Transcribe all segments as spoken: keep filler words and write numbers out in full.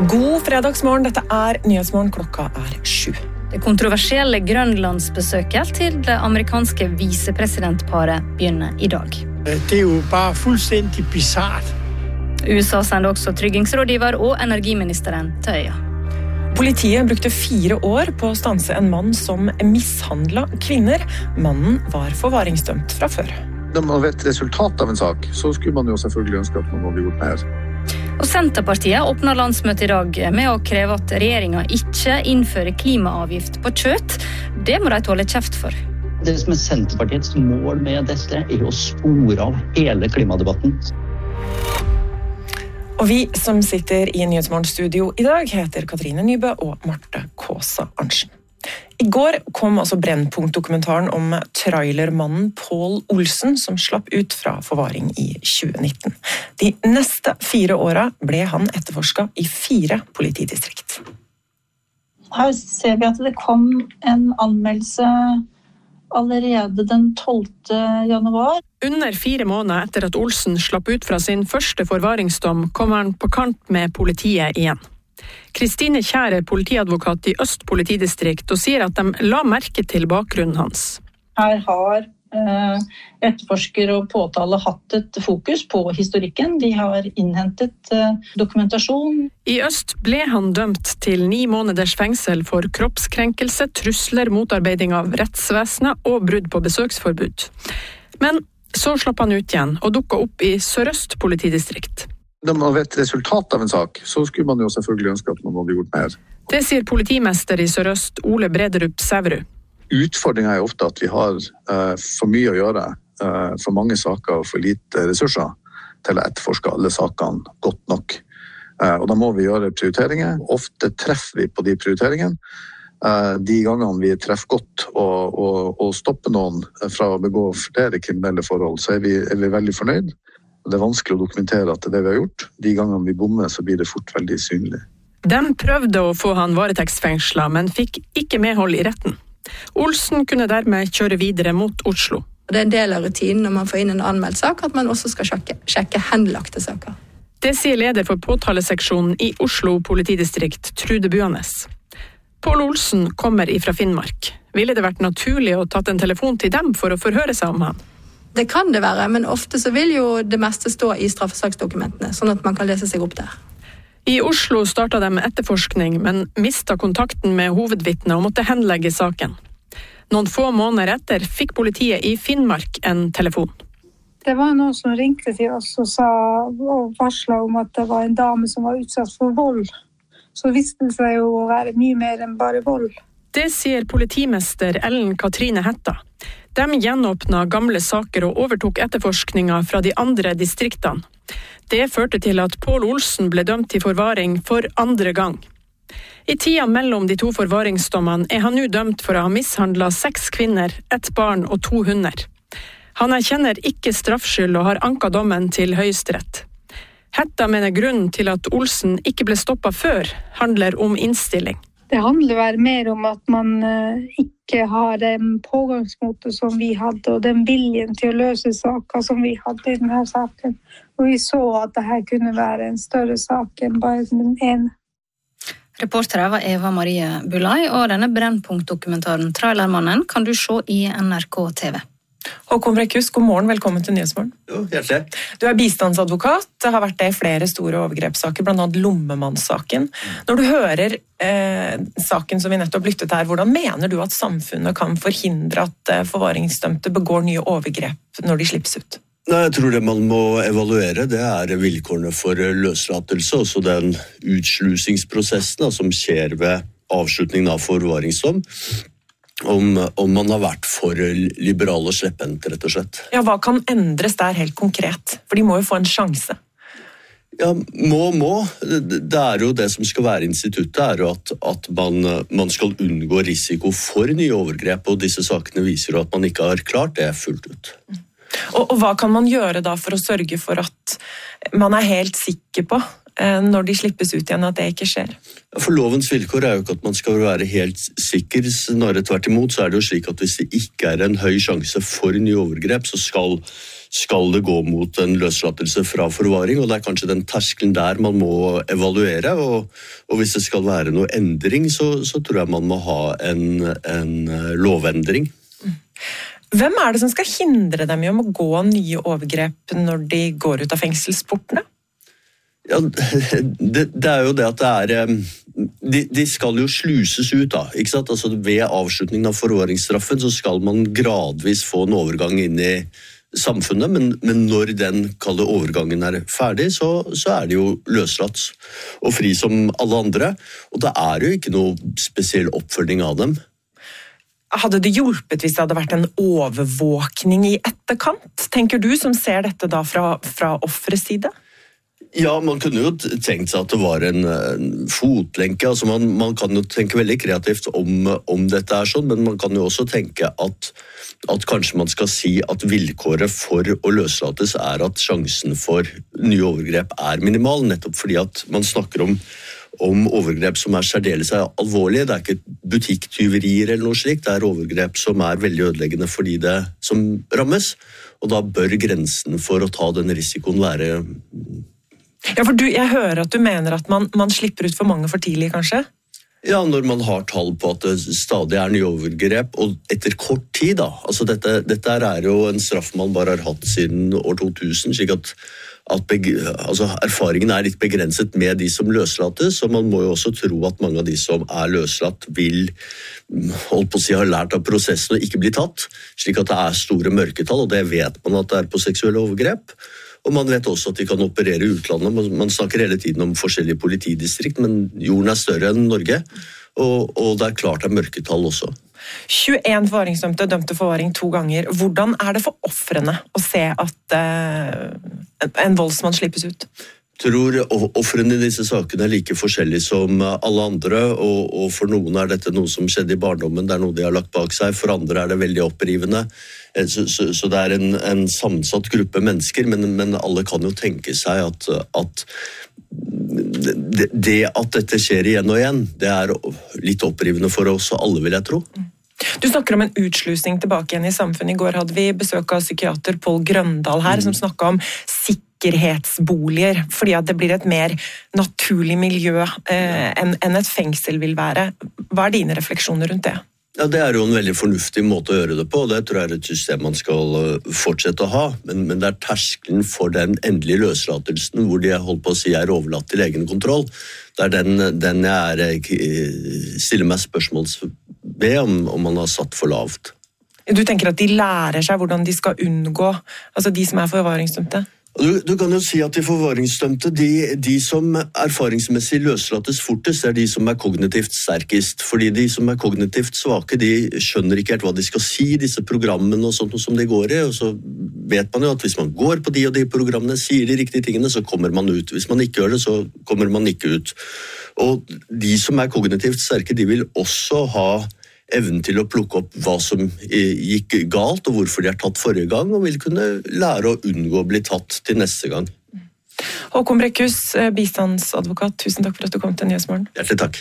God fredagsmorgen, dette er Nyhetsmorgen, klokka er sju. Det kontroversielle Grønlandsbesøket til det amerikanske visepresidentparet begynner i dag. Det er jo bare fuldstændig bizarrt. U S A sender også tryggingsrådgiver og energiministeren til øya. Politiet brukte fire år på å stanse en mann som mishandlet kvinner. Mannen var forvaringsdømt fra før. Når man vet resultatet av en sak, så skulle man jo selvfølgelig ønske at man hadde gjort mer. Og Senterpartiet åpner landsmøtet i dag med å kreve at regjeringen ikke innfører klimaavgift på kjøtt. Det må de tåle kjeft for. Det som er Senterpartiets mål med dette er å spore av hele klimadebatten. Og vi som sitter i Nyhetsmorgen-studio i dag heter Katrine Nybø og Marte Kåsa Arntzen. I går kom altså Brennpunkt-dokumentaren om trailermannen Pål Olsen som slapp ut fra forvaring i tjue nitten. De neste fire åra ble han etterforsket i fire politidistrikt. Her ser vi at det kom en anmeldelse allerede den tolvte januar. Under fire måneder etter at Olsen slapp ut fra sin første forvaringsdom, kom han på kant med politiet igjen. Kristine Kjær er politiadvokat i Øst politidistrikt og sier at de la merke til bakgrunnen hans. Her har eh, etterforsker og påtale hatt et fokus på historikken. De har innhentet eh, dokumentasjon. I Øst ble han dømt til ni måneders fengsel for kroppskrenkelse, trusler, motarbeiding av rettsvesenet og brudd på besøksforbud. Men så slapp han ut igjen og dukket opp i Sør-Øst politidistrikt. Når man vet resultatet av en sak, så skulle man jo selvfølgelig ønske at man hadde gjort mer. Det sier politimester i Sør-Øst, Ole Brederup Sæverud. Utfordringen er ofte at vi har uh, for mye å gjøre, uh, for mange saker og for lite ressurser til å etterforske alle sakene godt nok. Uh, og da må vi gjøre prioriteringer. Ofte treffer vi på de prioriteringene. Uh, de gangene vi treffer godt og, og, og stopper noen fra å begå flere kriminelle forhold, så er vi, er vi veldig fornøyd. Det er vanskelig å dokumentere at det er det vi har gjort. De gangene vi bommer, så blir det fort veldig synlig. De prøvde å få han varetektsfengslet, men fikk ikke medhold i retten. Olsen kunne dermed kjøre videre mot Oslo. Det er en del av rutinen når man får inn en anmeldt sak, at man også skal sjekke, sjekke henlagte saker. Det sier leder for påtaleseksjonen i Oslo politidistrikt, Trude Buanes. Pål Olsen kommer ifra Finnmark. Ville det vært naturlig å tatt en telefon til dem for å forhøre seg om han? Det kan det være, men ofte så vil jo det meste stå i straffesaksdokumentene, sånn at man kan lese seg opp der. I Oslo startet de etterforskning, men mistet kontakten med hovedvitnet og måtte henlegge saken. Noen få måneder etter fikk politiet i Finnmark en telefon. Det var noen som ringte til oss og, sa, og varslet om at det var en dame som var utsatt for vold. Så visste det seg jo å være mye mer enn bare vold. Det sier politimester Ellen Katrine Hetta. De gjenåpnet gamle saker og overtok etterforskninga fra de andre distriktene. Det førte til at Pål Olsen ble dømt til forvaring for andre gang. I tida mellom de to forvaringsdommene er han nå dømt for å ha mishandlet seks kvinner, ett barn og to hunder. Han erkjenner ikke straffskyld og har anket dommen til Høyesterett. Hetta mener grunnen til at Olsen ikke ble stoppet før, handler om innstilling. Det handler vel mer om at man ikke har den pågangsmotet som vi hadde, og den viljen til å løse saker som vi hadde i denne saken. Og vi så at dette kunne være en større sak enn bare den ene. Reportere var Eva Marie Bulai, og denne Brennpunkt-dokumentaren Trailermannen kan du se i N R K T V. Håkon Brekkhus, god morgen, velkommen til Nyhetsmorgen. Jo, hjertelig. Du er bistandsadvokat, det har vært det i flere store overgrepssaker, blant annet Lommemannssaken. Når du hører eh, saken som vi nettopp lyttet her, hvordan mener du at samfunnet kan forhindre at eh, forvaringsdømte begår nye overgrep når de slippes ut? Nei, jeg tror det man må evaluere, det er vilkårene for løslatelse, også den utslusingsprosessen da, som skjer ved avslutningen av forvaringsdom. Om, om man har vært for liberal og slepphendt, rett og slett. Ja, hva kan endres der helt konkret? For de må jo få en sjanse. Ja, må, må. Det er jo det som skal være instituttet, er jo at, at man, man skal unngå risiko for nye overgrep, og disse sakene viser jo at man ikke har klart det fullt ut. Og, og hva kan man gjøre da for å sørge for at man er helt sikker på når de slippes ut igjen, at det ikke skjer? For lovens vilkår er jo ikke at man skal være helt sikker, snarere tvert imot så er det jo slik at hvis det ikke er en høy sjanse for nye overgrep, så skal skal det gå mot en løslatelse fra forvaring, og det er kanskje den terskelen der man må evaluere, og, og hvis det skal være noe endring, så, så tror jeg man må ha en, en lovendring. Hvem er det som skal hindre dem i å gå nye overgrep når de går ut av fengselsportene? Ja, det, det er jo det at det er de, de skal jo sluses ut da, ikke sant? Altså ved avslutningen av forvaringsstraffen så skal man gradvis få en overgang inn i samfunnet, men, men når den kalde overgangen er ferdig, så, så er det jo løslatt og fri som alle andre, og det er jo ikke noe spesiell oppfølging av dem. Hadde det hjulpet hvis det hadde vært en overvåkning i etterkant? Tenker du som ser dette da fra, fra offerets side? Ja, man kunne jo tenkt seg at det var en, en fotlenke, altså man, man kan jo tenke veldig kreativt om, om dette er sånn, men man kan jo også tenke at, at kanskje man skal si at vilkåret for å løslates er at sjansen for nye overgrep er minimal, nettopp fordi at man snakker om om overgrep som er særdeles alvorlige. Det er ikke butikktyverier eller noe slikt, det er overgrep som er veldig ødeleggende fordi det som rammes, og da bør grensen for å ta den risikoen være... Ja, for du, jeg hører at du mener at man, man slipper ut for mange for tidlig, kanskje? Ja, når man har tall på at det stadig er nye overgrep, og etter kort tid da, altså dette, dette er jo en straff man bare har hatt siden år to tusen, slik at at beg- altså, erfaringen er litt begrenset med de som løslates, og man må jo også tro at mange av de som er løslatt vil holdt på å si, ha lært av prosessen og ikke bli tatt, slik at det er store mørketall, og det vet man at det er på seksuelle overgrep. Og man vet også at de kan operere i utlandet. Man snakker hele tiden om forskjellige politidistrikt, men jorden er større enn Norge, og, og det er klart det er mørketall også. tjueen forvaringsdømte dømte forvaring to ganger. Hvordan er det for ofrene å se at uh, en voldsmann slippes ut? Jeg tror ofrene i disse sakene er like forskjellige som alle andre, og, og for noen er dette noe som skjedde i barndommen, det er noe de har lagt bak seg, for andre er det veldig opprivende. Så, så, så det er en, en sammensatt gruppe mennesker, men, men alle kan jo tenke seg at, at det, det at dette skjer igjen og igjen, det er litt opprivende for oss og alle, vil jeg tro. Du snakker om en utslusing tilbake igjen i samfunnet. I går hadde vi besøk av psykiater Paul Grøndal her, mm. som snakket om sikkerhetsboliger, fordi at det blir et mer naturlig miljø eh, enn, enn et fengsel vil være. Hva er dine refleksjoner rundt det? Ja, det er jo en veldig fornuftig måte å gjøre det på, og det tror jeg er et system man skal fortsette å ha, men, men det er terskelen for den endelige løslatelsen, hvor de holdt på å si er overlatt til egen kontroll. Det er den, den jeg er, stiller meg spørsmålsbed om, om man har satt for lavt. Du tenker at de lærer seg hvordan de skal unngå, altså de som er forvaringsdømte? Du, du kan jo si at de forvaringsdømte, de, de som erfaringsmessig løslates fortest, er de som er kognitivt sterkest. Fordi de som er kognitivt svake, de skjønner ikke helt hva de skal si, disse programmene og sånt som de går i. Og så vet man jo at hvis man går på de og de programmene, sier de riktige tingene, så kommer man ut. Hvis man ikke gjør det, så kommer man ikke ut. Og de som er kognitivt sterke, de vil også ha evnen til å plukke opp hva som gikk galt, og hvorfor de er tatt forrige gang, og vil kunne lære å unngå å bli tatt til neste gang. Håkon Brækhus, bistandsadvokat, tusen takk for at du kom til Nyhetsmorgen. Hjertelig takk.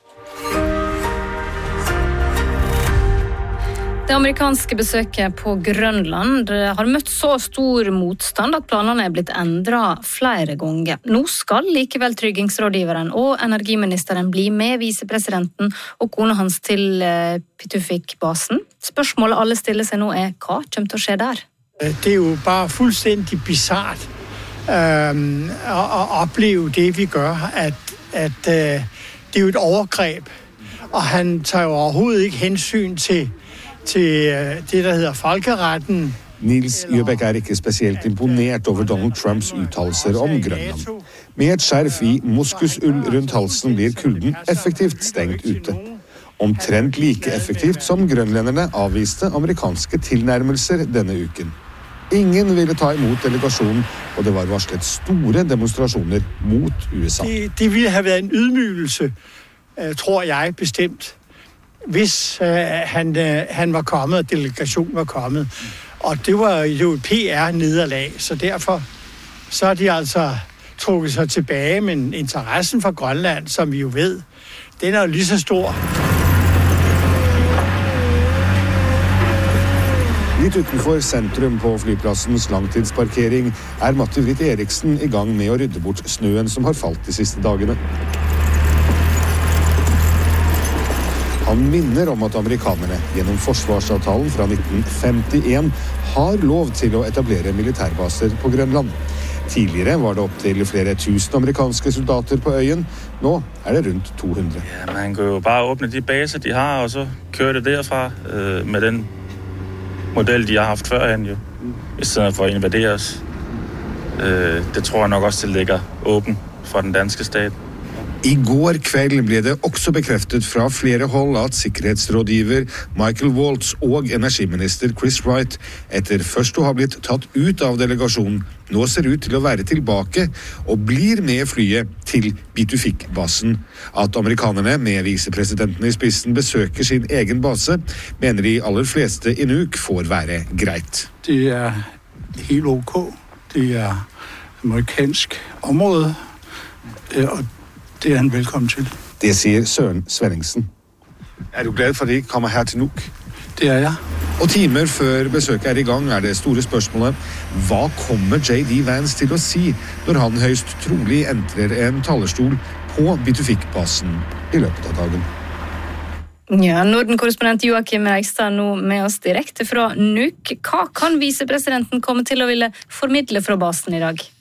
Det amerikanske besøket på Grønland har møtt så stor motstand at planene er blitt endret flere ganger. Nå skal likevel tryggingsrådgiveren og energiministeren bli med visepresidenten og kona hans til Pituffik-basen. Spørsmålet alle stiller seg nå er, hva kommer til å skje der? Det er jo bare fuldstændig bizarrt øh, å opleve det vi gør, at, at øh, det er jo et overgrep, og han tar jo overhovedet ikke hensyn til til det der heter folkeretten. Nils Gjøbæk er ikke spesielt imponert over Donald Trumps uttalelser om Grønland. Med et skjerf i moskusull rundt halsen blir kulden effektivt stengt ute. Omtrent like effektivt som grønlenderne avviste amerikanske tilnærmelser denne uken. Ingen ville ta imot delegasjonen, og det var varslet store demonstrasjoner mot U S A. Det, det ville ha vært en ydmygelse, tror jeg bestemt, hvis øh, han, øh, han var kommet, og delegationen var kommet. Og det var jo et P R-nederlag, så derfor så har de altså trukket sig tilbage, men interessen for Grønland, som vi jo ved, den er jo lige så stor. Litt utenfor sentrum på flyplassens langtidsparkering er Matti Vritt Eriksen i gang med å rydde bort snøen som har falt de siste dagene. Han minner om at amerikanerne gjennom forsvarsavtalen fra nitten femtien har lov til å etablere militærbaser på Grønland. Tidligere var det opp til flere tusen amerikanske soldater på øyen. Nå er det rundt to hundre. Ja, man kan jo bare åpne de baser de har, og så køre det derfra øh, med den modell de har haft førhen, jo, i stedet for å invadere oss. Øh, det tror jeg nok også det ligger åpen for den danske stat. I går kveld ble det også bekreftet fra flere hold at sikkerhetsrådgiver Michael Waltz og energiminister Chris Wright, etter først å ha blitt tatt ut av delegasjonen, nå ser ut til å være tilbake og blir med flyet til Bitufik-basen. At amerikanerne med visepresidenten i spissen besøker sin egen base, mener de aller fleste i Nuuk får være greit. Det er helt ok. Det er amerikansk område, og det er han velkommen til. Det sier Søren Svenningsen. Er du glad for at de kommer her til Nuuk? Det er jeg. Og timer før besøket er i gang er det store spørsmålet: hva kommer J D Vance til å si når han høyst trolig entrer en talerstol på Bitufik-basen i løpet av dagen? Ja, Norden-korrespondent Joakim Reigstad nå med oss direkte fra Nuuk. Hva kan visepresidenten komme til å ville formidle fra basen i dag?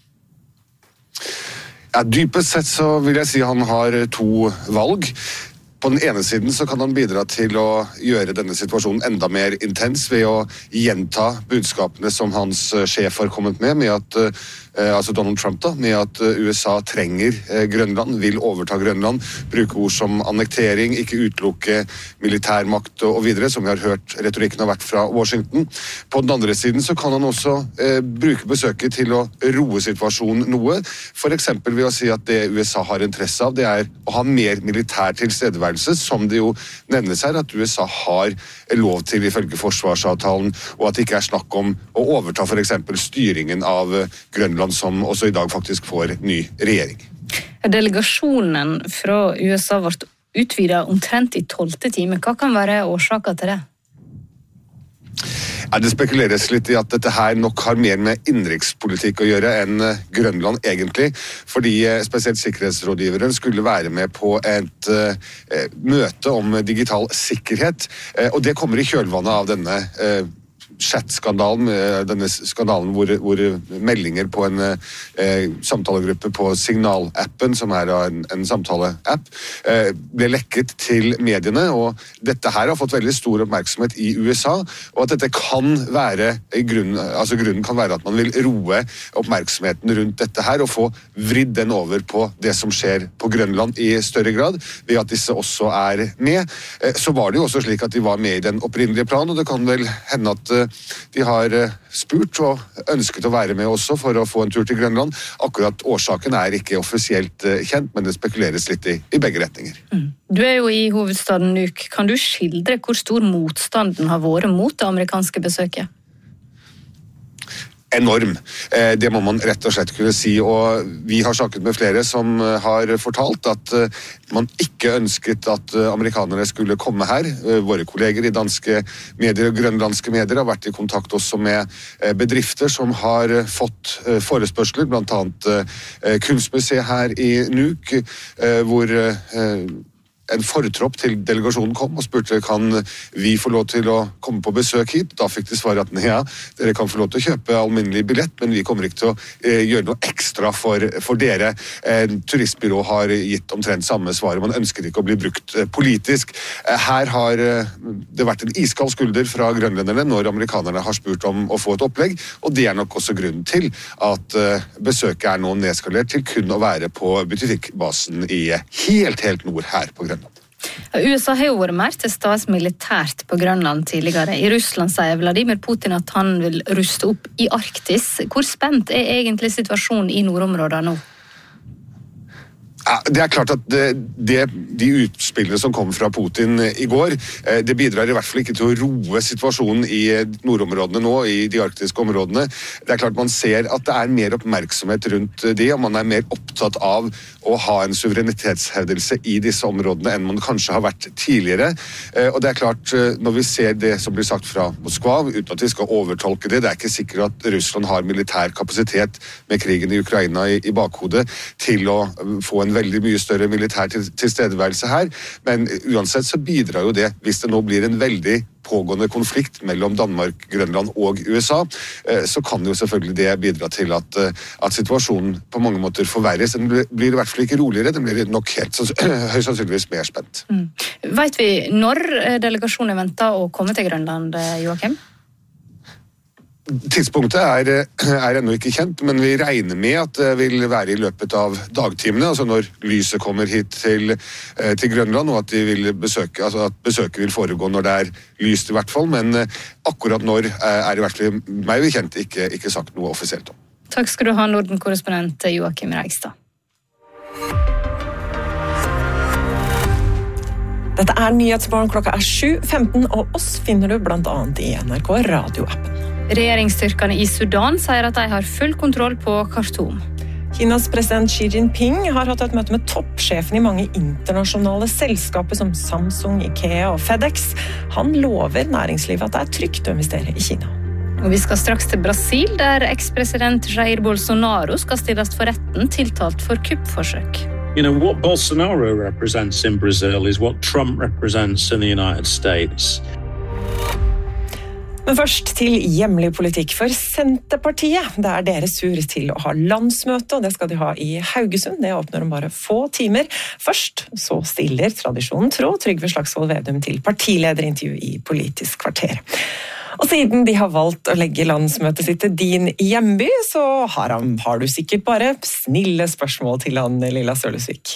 Ja, dypest sett så vil jeg si han har to valg. På den ene siden så kan han bidra til å gjøre denne situasjonen enda mer intens ved å gjenta budskapene som hans sjef har kommet med, med at, eh, altså Donald Trump da, med at U S A trenger eh, Grønland, vil overta Grønland, bruke ord som annektering, ikke utelukke militærmakt og videre, som vi har hørt retorikken har vært fra Washington. På den andre siden så kan han også eh, bruke besøket til å roe situasjonen noe, for eksempel ved å si at det U S A har interesse av, det er å ha mer militær tilstedeværelse, som det jo nevnes her, at U S A har lov til ifølge forsvarsavtalen, og at det ikke er snakk om å overta for eksempel styringen av Grønland, som også i dag faktisk får ny regjering. Delegasjonen fra U S A ble utvidet omtrent i tolvte time. Hva kan være årsaken til det? Ja, det spekuleres litt i at dette her nok har mer med innenrikspolitikk å gjøre enn Grønland egentlig, fordi spesielt sikkerhetsrådgiveren skulle være med på et eh, møte om digital sikkerhet, eh, og det kommer i kjølvannet av denne eh, chat-skandalen, denne skandalen hvor, hvor meldinger på en eh, samtalegruppe på Signal-appen, som er en, en samtale-app, eh, ble lekket til mediene, og dette her har fått veldig stor oppmerksomhet i U S A, og at dette kan være, grunn, altså grunnen kan være at man vil roe oppmerksomheten rundt dette her, og få vridd den over på det som skjer på Grønland i større grad, ved at disse også er med. Eh, så var det jo også slik at de var med i den opprinnelige planen, og det kan vel hende at eh, de har spurt og ønsket å være med også for å få en tur til Grønland. Akkurat årsaken er ikke offisielt kjent, men det spekuleres litt i, i begge retninger. Mm. Du er jo i hovedstaden Nuuk. Kan du skildre hvor stor motstanden har vært mot det amerikanske besøket? Enorm. Det må man rett og slett kunne si, og vi har snakket med flere som har fortalt at man ikke ønsket at amerikanere skulle komme her. Våre kolleger i danske medier og grønlandske medier har vært i kontakt også med bedrifter som har fått forespørsler, blant annet Kunstmuseet her i Nuuk, hvor en fortropp til delegasjonen kom og spurte kan vi få lov til å komme på besøk hit. Da fikk de svare at ja, dere kan få lov til å kjøpe alminnelig billett, men vi kommer ikke til å eh, gjøre noe ekstra for, for dere. En turistbyrå har gitt omtrent samme svar. Man ønsker ikke å bli brukt eh, politisk. Eh, her har eh, det vært en iskald skulder fra grønlenderne når amerikanerne har spurt om å få et opplegg, og det er nok også grunnen til at eh, besøket er nå nedskalert til kun å være på Bitufik-basen i helt, helt nord her på Grønland. U S A har jo vært mer til stede militært på Grønland tidligere. I Russland sier Vladimir Putin at han vil ruste opp i Arktis. Hvor spent er egentlig situasjonen i nordområdene nå? Ja, det er klart at det, det, de utspillene som kom fra Putin i går, det bidrar i hvert fall ikke til å roe situasjonen i nordområdene nå, i de arktiske områdene. Det er klart man ser at det er mer oppmerksomhet rundt de, og man er mer opptatt av å ha en suverenitetshevdelse i disse områdene enn man kanskje har vært tidligere. Og det er klart, når vi ser det som blir sagt fra Moskva, uten at vi skal overtolke det, det er ikke sikkert at Russland har militær kapasitet med krigen i Ukraina i, i bakhodet til å få en veldig mye større militær til, tilstedeværelse her, men uansett så bidrar jo det, hvis det nå blir en veldig pågående konflikt mellom Danmark, Grønland og U S A, så kan jo selvfølgelig det bidra til at, at situasjonen på mange måter forverres. Den blir i hvert fall ikke roligere, den blir nok helt høyst sannsynligvis mer spent. Mm. Vet vi når delegasjonen venter å komme til Grønland, Joakim? Tidspunktet er, er ennå ikke kjent, men vi regner med at det vil være i løpet av dagtimene, altså når lyset kommer hit til, til Grønland, og at, de vil besøke, altså at besøket vil foregå når det er lyst i hvert fall, men akkurat når er i hvert fall meg bekjent ikke, ikke sagt noe offisielt om. Takk skal du ha, Norden-korrespondent Joakim Reigstad. Dette er Nyhetsmorgen, klokka er sju femten, og oss finner du blant annet i N R K radioappen. Regjeringsstyrkene i Sudan sier at de har full kontroll på Khartoum. Kinas president Xi Jinping har hatt et møte med toppsjefen i mange internasjonale selskaper som Samsung, IKEA og FedEx. Han lover næringslivet at det er trygt å investere i Kina. Og vi skal straks til Brasil, der ekspresident Jair Bolsonaro skal stilles for retten tiltalt for kuppforsøk. You know, what Bolsonaro represents in Brazil is what Trump represents in the United States. Men først til hjemlig politikk for Senterpartiet. Det er deres tur til å ha landsmøte, og det skal de ha i Haugesund. Det åpner om bare få timer. Først så stiller tradisjonen tro Trygve Slagsvold Vedum til partilederintervju i Politisk kvarter. Og siden de har valgt å legge landsmøtet sitt til din hjemby, så har, han, har du sikkert bare snille spørsmål til han, Lilla Sølesvik.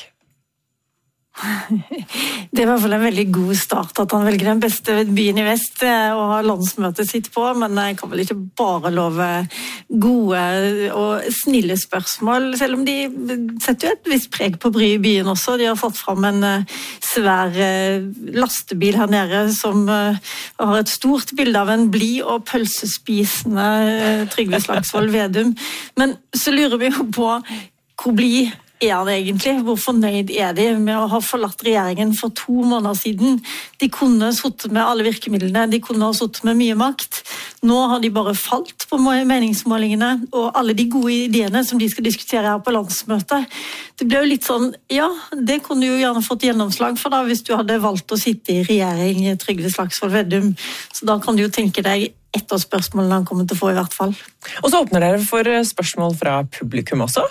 Det er i hvert fall en veldig god start at han velger den beste byen i vest å ha landsmøtet sitt på, men jeg kan vel ikke bare love gode og snille spørsmål, selv om de setter jo et visst preg på byen også. De har fått fram en svær lastebil her nede som har et stort bilde av en blid og pølsespisende Trygve Slagsvold Vedum, men så lurer vi jo på hvor blid er han egentlig? Hvor fornøyd er de med å ha forlatt regjeringen for to måneder siden? De kunne suttet med alle virkemidlene, de kunne ha suttet med mye makt. Nå har de bare falt på meningsmålingene, og alle de gode ideene som de skal diskutere her på landsmøtet. Det ble jo litt sånn, ja, det kunne du jo gjerne fått gjennomslag for da, hvis du hadde valgt å sitte i regjering, Trygve Slagsvold Vedum. Så da kan du jo tenke deg ett av spørsmålene han kommer til å få i hvert fall. Og så åpner dere for spørsmål fra publikum også?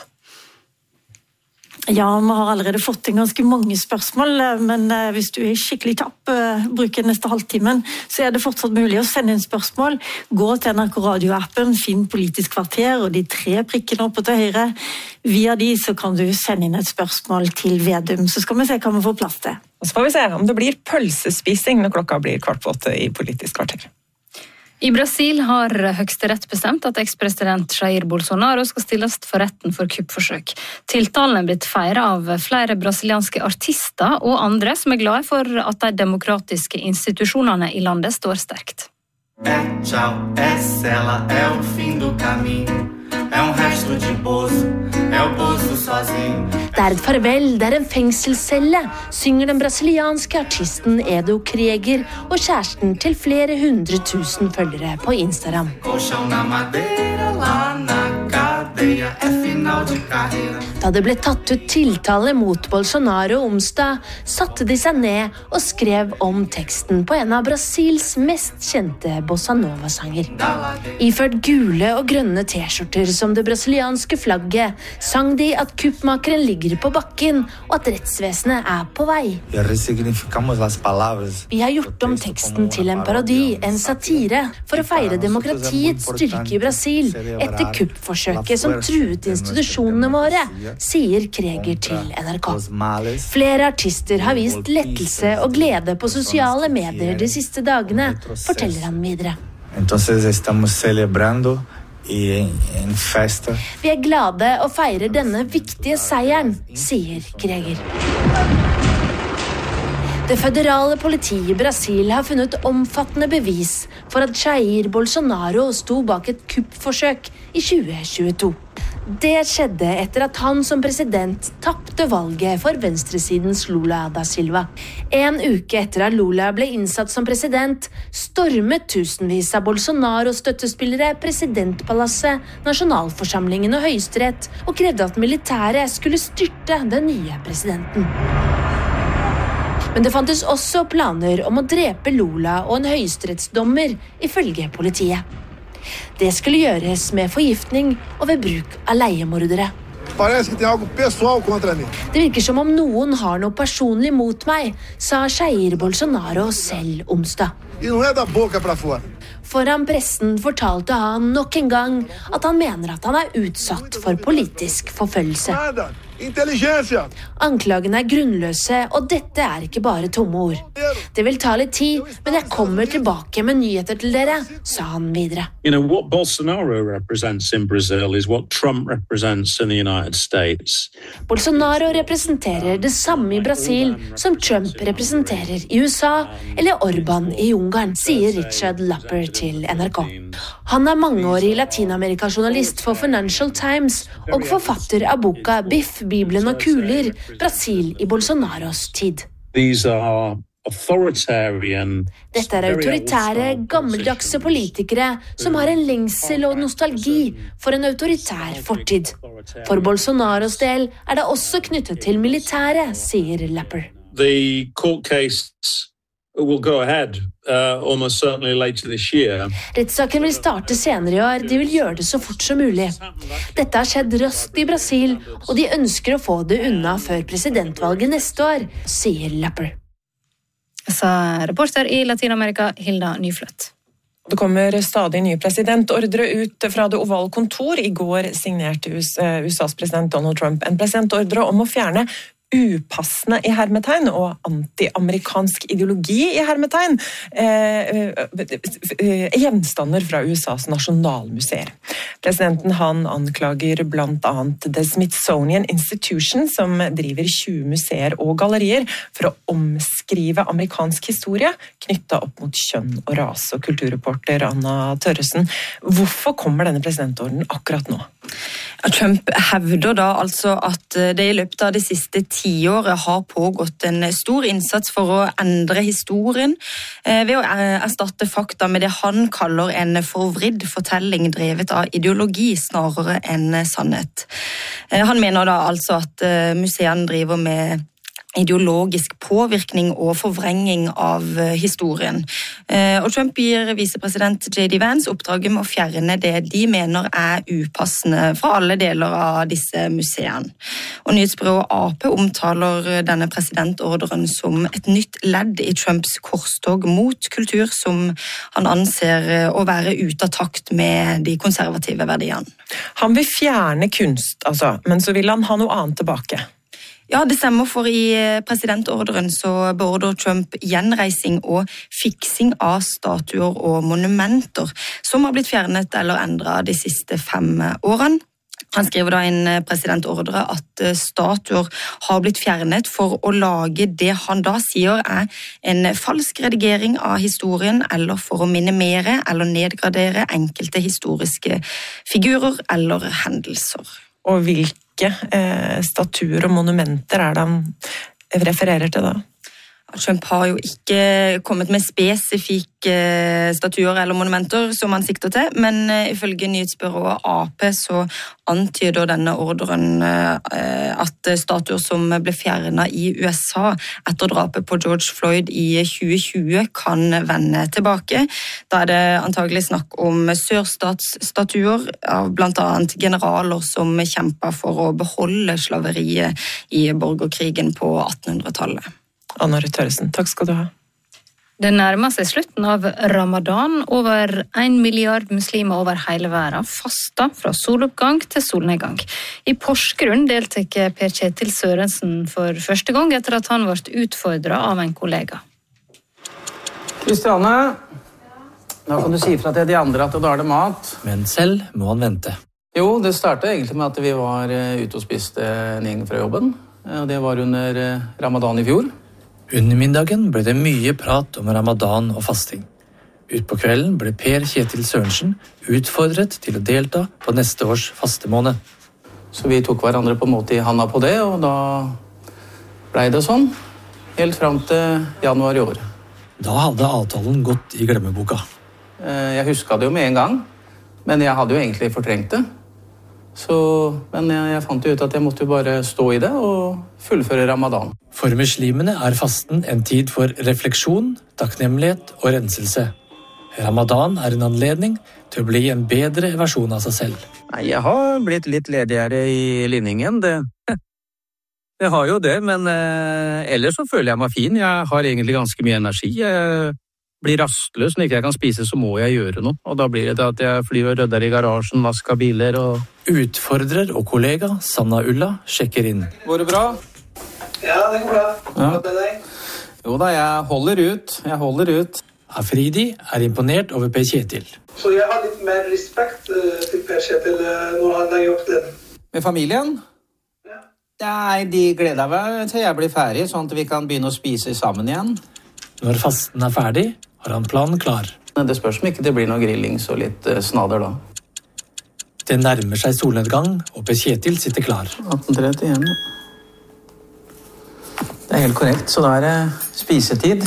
Ja, vi har allerede fått inn ganske mange spørsmål, men hvis du er skikkelig tapp, bruker neste halvtimen, så er det fortsatt mulig å sende inn spørsmål. Gå til N R K radioappen, finn Politisk kvarter og de tre prikkene oppe til høyre. Via de så kan du sende inn et spørsmål til Vedum, så skal vi se hva vi får plass til. Og så får vi se om det blir pølsespising når klokka blir kvart på åtte i Politisk kvarter. I Brasil har Høyesterett bestemt at ekspresident Jair Bolsonaro skal stilles for retten for kuppforsøk. Tiltalen er blitt feiret av flere brasilianske artister og andre som er glade for at de demokratiske institusjonene i landet står sterkt. É tchau, é cela, é o fim do caminho. É um resto de Bozo, é o Bozo sozinho. Det er et farvel, det er en fengselscelle, synger den brasilianske artisten Edo Kreger og kjæresten til flere hundre tusen følgere på Instagram. Colchão na madeira, lá na cadeia, é final de carreira. Da det ble tatt ut tiltale mot Bolsonaro onsdag, satte de seg ned og skrev om teksten på en av Brasils mest kjente bossa nova-sanger. Iført gule og grønne t-skjorter som det brasilianske flagget, sang de at kuppmakeren ligger på bakken, og at rettsvesenet er på vei. Vi har gjort om teksten til en parodi, en satire, for å feire demokratiets styrke i Brasil, etter kuppforsøket som truet institusjonene våre, sier Kreger til N R K. Flere artister har vist lettelse og glede på sosiale medier de siste dagene, forteller han videre. Entonces estamos celebrando i en festa. Vi er glade og feirer denne viktige seieren, sier Greger. Det føderale politiet i Brasil har funnet omfattende bevis for at Jair Bolsonaro sto bak et kuppforsøk i tjue tjueto. Det skjedde etter at han som president tappte valget for venstresidens Lula da Silva. En uke etter at Lula ble innsatt som president, stormet tusenvis av Bolsonaro-støttespillere presidentpalasset, nasjonalforsamlingen og høyesterett og krevde at militæret skulle styrte den nye presidenten. Men det fantes også planer om å drepe Lula og en høyesterettsdommer, ifølge politiet. Det skulle gjøres med forgiftning og ved bruk av leiemordere. Det virker som om noen har noe personlig mot meg, sa Jair Bolsonaro selv onsdag. Foran pressen fortalte han nok en gang at han mener at han er utsatt for politisk forfølgelse. Anklagene er grunnløse, og dette er ikke bare tomme ord. Det vil ta litt tid, men jeg kommer tilbake med nyheter til dere, sa han videre. You know, what Bolsonaro represents in Brazil is what Trump represents in the United States. Bolsonaro representerer det samme i Brasil som Trump representerer i U S A eller Orban i Ungarn, sier Richard Lapper til N R K. Han er mangeårig latinamerikajournalist for Financial Times og forfatter av boka Biff, Bibelen og kuler, Brasil i Bolsonaros tid. These are authoritarian. Dette er autoritære, gammeldagse politikere som har en lengsel og nostalgi for en autoritær fortid. For Bolsonaros del er det også knyttet til militæret, sier Lapper. The court case will go ahead uh, almost certainly later this year. Rettssaken vil starte senere i år. De vil gjøre det så fort som mulig. Dette har skjedd raskt i Brasil, og de ønsker å få det unna før presidentvalget neste år, sier Lapper. Sa reporter i Latinamerika, Hilda Nyfløtt. Det kommer stadig nye presidentordre ut fra det ovale kontor. I går signerte U S A's president Donald Trump en presidentordre om å fjerne upassende i hermetegn og anti-amerikansk ideologi i hermetegn eh, eh, gjenstander fra U S A's nasjonalmuseer. Presidenten han anklager blant annet The Smithsonian Institution, som driver tjue museer og gallerier, for å omskrive amerikansk historie knyttet opp mot kjønn og ras. Og kulturreporter Anna Tørresen, hvorfor kommer denne presidentorden akkurat nå? Trump hevder da altså at det i løpet av det siste tiåret har pågått en stor innsats for å endre historien ved å erstatte fakta med det han kaller en forvridd fortelling drevet av ideologi snarere enn sannhet. Han mener da altså at museene driver med ideologisk påvirkning og forvrenging av historien. Og Trump gir visepresident J D Vance oppdraget med å fjerne det de mener er upassende fra alle deler av disse museene. Og nyhetsbyrået A P omtaler denne presidentordren som et nytt ledd i Trumps korstog mot kultur som han anser å være ute av takt med de konservative verdiene. Han vil fjerne kunst, altså, men så vil han ha noe annet tilbake. Ja, det stemmer, for i presidentordren så beordrer Trump gjenreising og fiksing av statuer og monumenter som har blitt fjernet eller endret de siste fem årene. Han skriver da i en presidentordre at statuer har blitt fjernet for å lage det han da sier er en falsk redigering av historien, eller for å minimere eller nedgradere enkelte historiske figurer eller hendelser. Og hvilke eh, statuer og monumenter er det han refererer til da? Trump har jo ikke kommet med spesifikke statuer eller monumenter som han sikter til, men ifølge nyhetsbyrået A P så antyder denne ordren at statuer som ble fjernet i U S A etter drapet på George Floyd i tjue tjue kan vende tilbake. Da er det antagelig snakk om sørstatsstatuer av blant annet generaler som kjempet for å beholde slaveriet i borgerkrigen på attenhundretallet. Anna Tørresen, takk skal du ha. Det nærmer seg slutten av Ramadan. Over en milliard muslimer over hele verden fasta fra soloppgang til solnedgang. I Porsgrunn deltok Per Kjetil Sørensen for første gang etter at han ble utfordret av en kollega. Kristiane, Da kan du si fra til de andre at da er det mat. Men selv må han vente. Jo, det startet egentlig med at vi var ute og spiste en gjeng fra jobben. Det var under ramadan i fjor. Under middagen ble det mye prat om ramadan og fasting. Ut på kvelden ble Per Kjetil Sørensen utfordret til å delta på neste års fastemåned. Så vi tok hverandre på en måte i handa på det, og da ble det sånn, helt frem til januar i år. Da hadde avtalen gått i glemmeboka. Jeg husket det jo med en gang, men jeg hadde jo egentlig fortrengt det. Så, men jeg, jeg fant jo ut at jeg måtte jo bare stå i det og fullføre ramadan. For muslimene er fasten en tid for refleksjon, takknemlighet og renselse. Ramadan er en anledning til å bli en bedre versjon av seg selv. Nei, jeg har blitt litt ledigere i linningen, det, jeg har jo det, men eh, ellers så føler jeg meg fin. Jeg har egentlig ganske mye energi. Jeg blir rastløs. Når ikke jeg kan spise, så må jeg gjøre noe. Og da blir det at jeg flyr og rødder i garasjen, vasker biler og... Utfordrer og kollega Sanna Ulla sjekker inn. Går det bra? Ja, det går bra. Ja. Jo da, jeg holder ut. Jeg holder ut. Afridi er imponert over Per Kjetil. Så jeg har litt mer respekt uh, til Per Kjetil uh, når han har gjort det. Med familien? Ja. Nei, de gleder meg til jeg blir ferdig, sånn at vi kan begynne å spise sammen igjen. Når fasten er ferdig, har han planen klar. Det spørs om ikke det blir noe grilling så litt uh, snader da. Det nærmer seg solnedgang, og Per Kjetil sitter klar. atten tretti igjen. Det er helt korrekt, så da er det spisetid.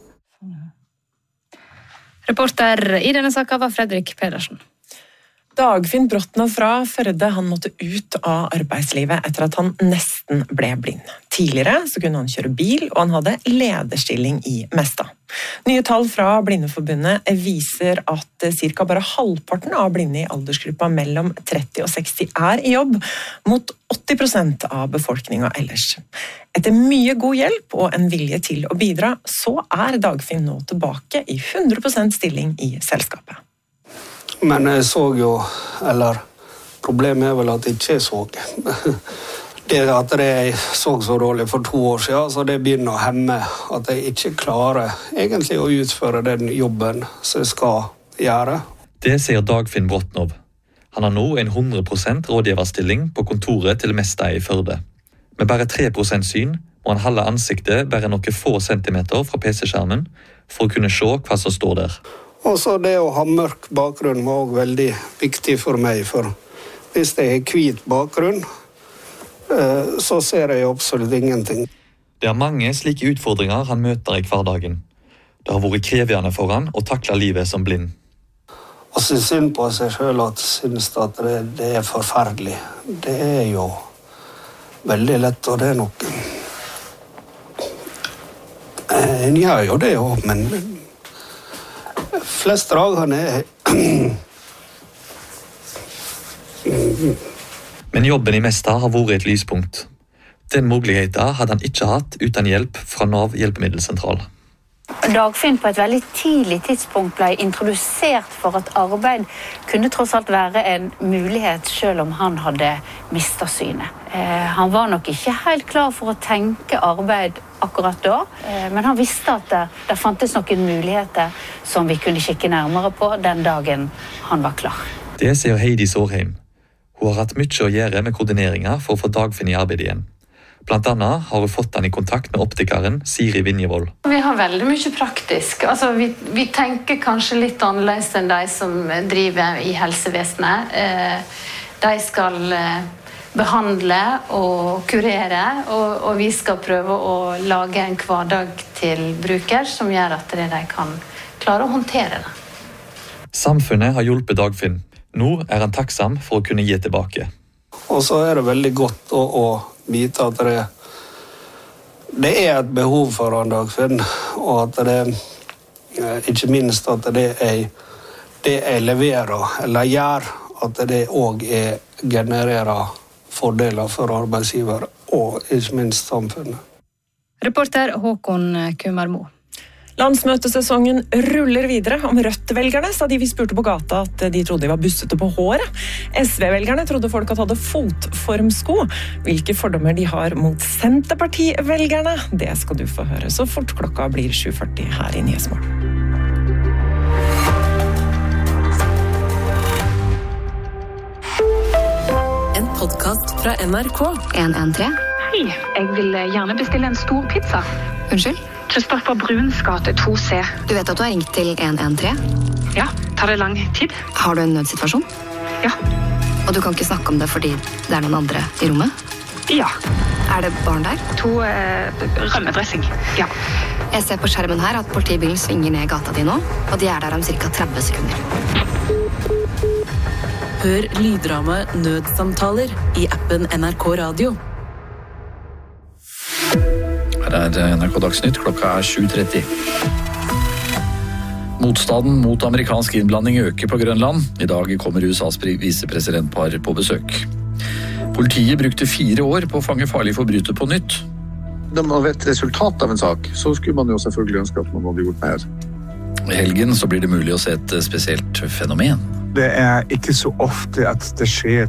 Reporter i denne saken var Fredrik Pedersen. Dagfinn Brotnov fra Førde, han måtte ut av arbeidslivet etter at han nesten ble blind. Tidligere så kunne han kjøre bil, og han hadde lederstilling i Mesta. Nye tall fra Blindeforbundet viser at cirka bare halvparten av blinde i aldersgruppa mellom tretti og seksti er i jobb, mot åtti prosent av befolkningen ellers. Etter mye god hjelp og en vilje til å bidra, så er Dagfinn nå tilbake i hundre prosent stilling i selskapet. Men jeg så jo, eller problemet er vel at jeg ikke så. Det at jeg så så dårlig for to år siden, så det begynner å hemme at jeg ikke klarer egentlig å utføre den jobben som jeg skal gjøre. Det sier Dagfinn Brotnov. Han har nå en hundre prosent rådgiverstilling på kontoret til Mesta i Førde. Med bare tre prosent syn må han holde ansiktet bare noen få centimeter fra P C-skjermen for å kunne se hva som står der. Og så det å ha mørk bakgrunn var også veldig viktig for meg, for hvis det er hvit bakgrunn, så ser jeg absolutt ingenting. Det er mange slike utfordringer han møter i hverdagen. Det har vært krevende for han å takle livet som blind. Og så synd på seg selv at synes at det, det er forferdelig. Det er jo veldig lett, og det er nok... En gjør jo det også, men... Flest dragene er... Men jobben i Mesta har vært et lyspunkt. Den muligheten hadde han ikke hatt uten hjelp fra Nav hjelpemiddelsentral. Dagfinn på et veldig tidlig tidspunkt ble introdusert for at arbeid kunne tross alt være en mulighet selv om han hadde mistet synet. Eh, han var nok ikke helt klar for å tenke arbeid akkurat da, eh, men han visste at det, det fantes noen muligheter som vi kunne kikke nærmere på den dagen han var klar. Det sier Heidi Sårheim. Hun har hatt mye å gjøre med koordineringer for å få Dagfinn i arbeid igjen. Blant annet har hun fått han i kontakt med optikeren Siri Vinjevold. Vi har veldig mye praktisk. Altså, vi, vi tenker kanskje litt annerledes enn de som driver i helsevesenet. Eh, de skal eh, behandle og kurere, og, og vi skal prøve å lage en hverdag til bruker som gjør at de kan klare å håndtere det. Samfunnet har hjulpet Dagfinn. Nå er han takksam for å kunne gi tilbake. Og så er det veldig godt å, å vite at det, det er et behov for han Dagfinn, og at det, ikke minst at det er det jeg leverer, eller gjør, at det også genererer fordeler for arbeidsgiver, og ikke minst samfunnet. Reporter Håkon Kummermo. Landsmøtesesongen ruller videre. Om Rødt-velgerne sa de vi spurte på gata at de trodde de var bussete på håret. S V-velgerne trodde folk at hadde fotformsko. Hvilke fordommer de har mot Senterparti-velgerne, det skal du få høre så fort klokka blir sju førti her i Nyhetsmorgen. podcast fra N R K. en en tre. Hei, jeg vil gjerne bestille en stor pizza. Unnskyld? Kristoffer Bruns gate to C. Du vet at du har ringt til en en tre? Ja, tar det lang tid? Har du en nødsituasjon? Ja. Og du kan ikke snakke om det fordi det er noen andre i rommet? Ja. Er det barn der? To eh, rømmedressing, ja. Jeg ser på skjermen her at politibilen svinger ned gata di nå, og de er der om cirka tretti sekunder. Hør lyddrama Nødsamtaler i appen N R K Radio. Her er N R K Dagsnytt, klokka er sju tretti. Motstanden mot amerikansk innblanding øker på Grønland. I dag kommer U S A's visepresidentpar på besøk. Politiet brukte fire år på å fange farlige forbrytere på nytt. Når man vet resultatet av en sak, så skulle man jo selvfølgelig ønske at man hadde gjort mer. I helgen så blir det mulig å se et spesielt fenomen. Det er ikke så ofte at det skjer.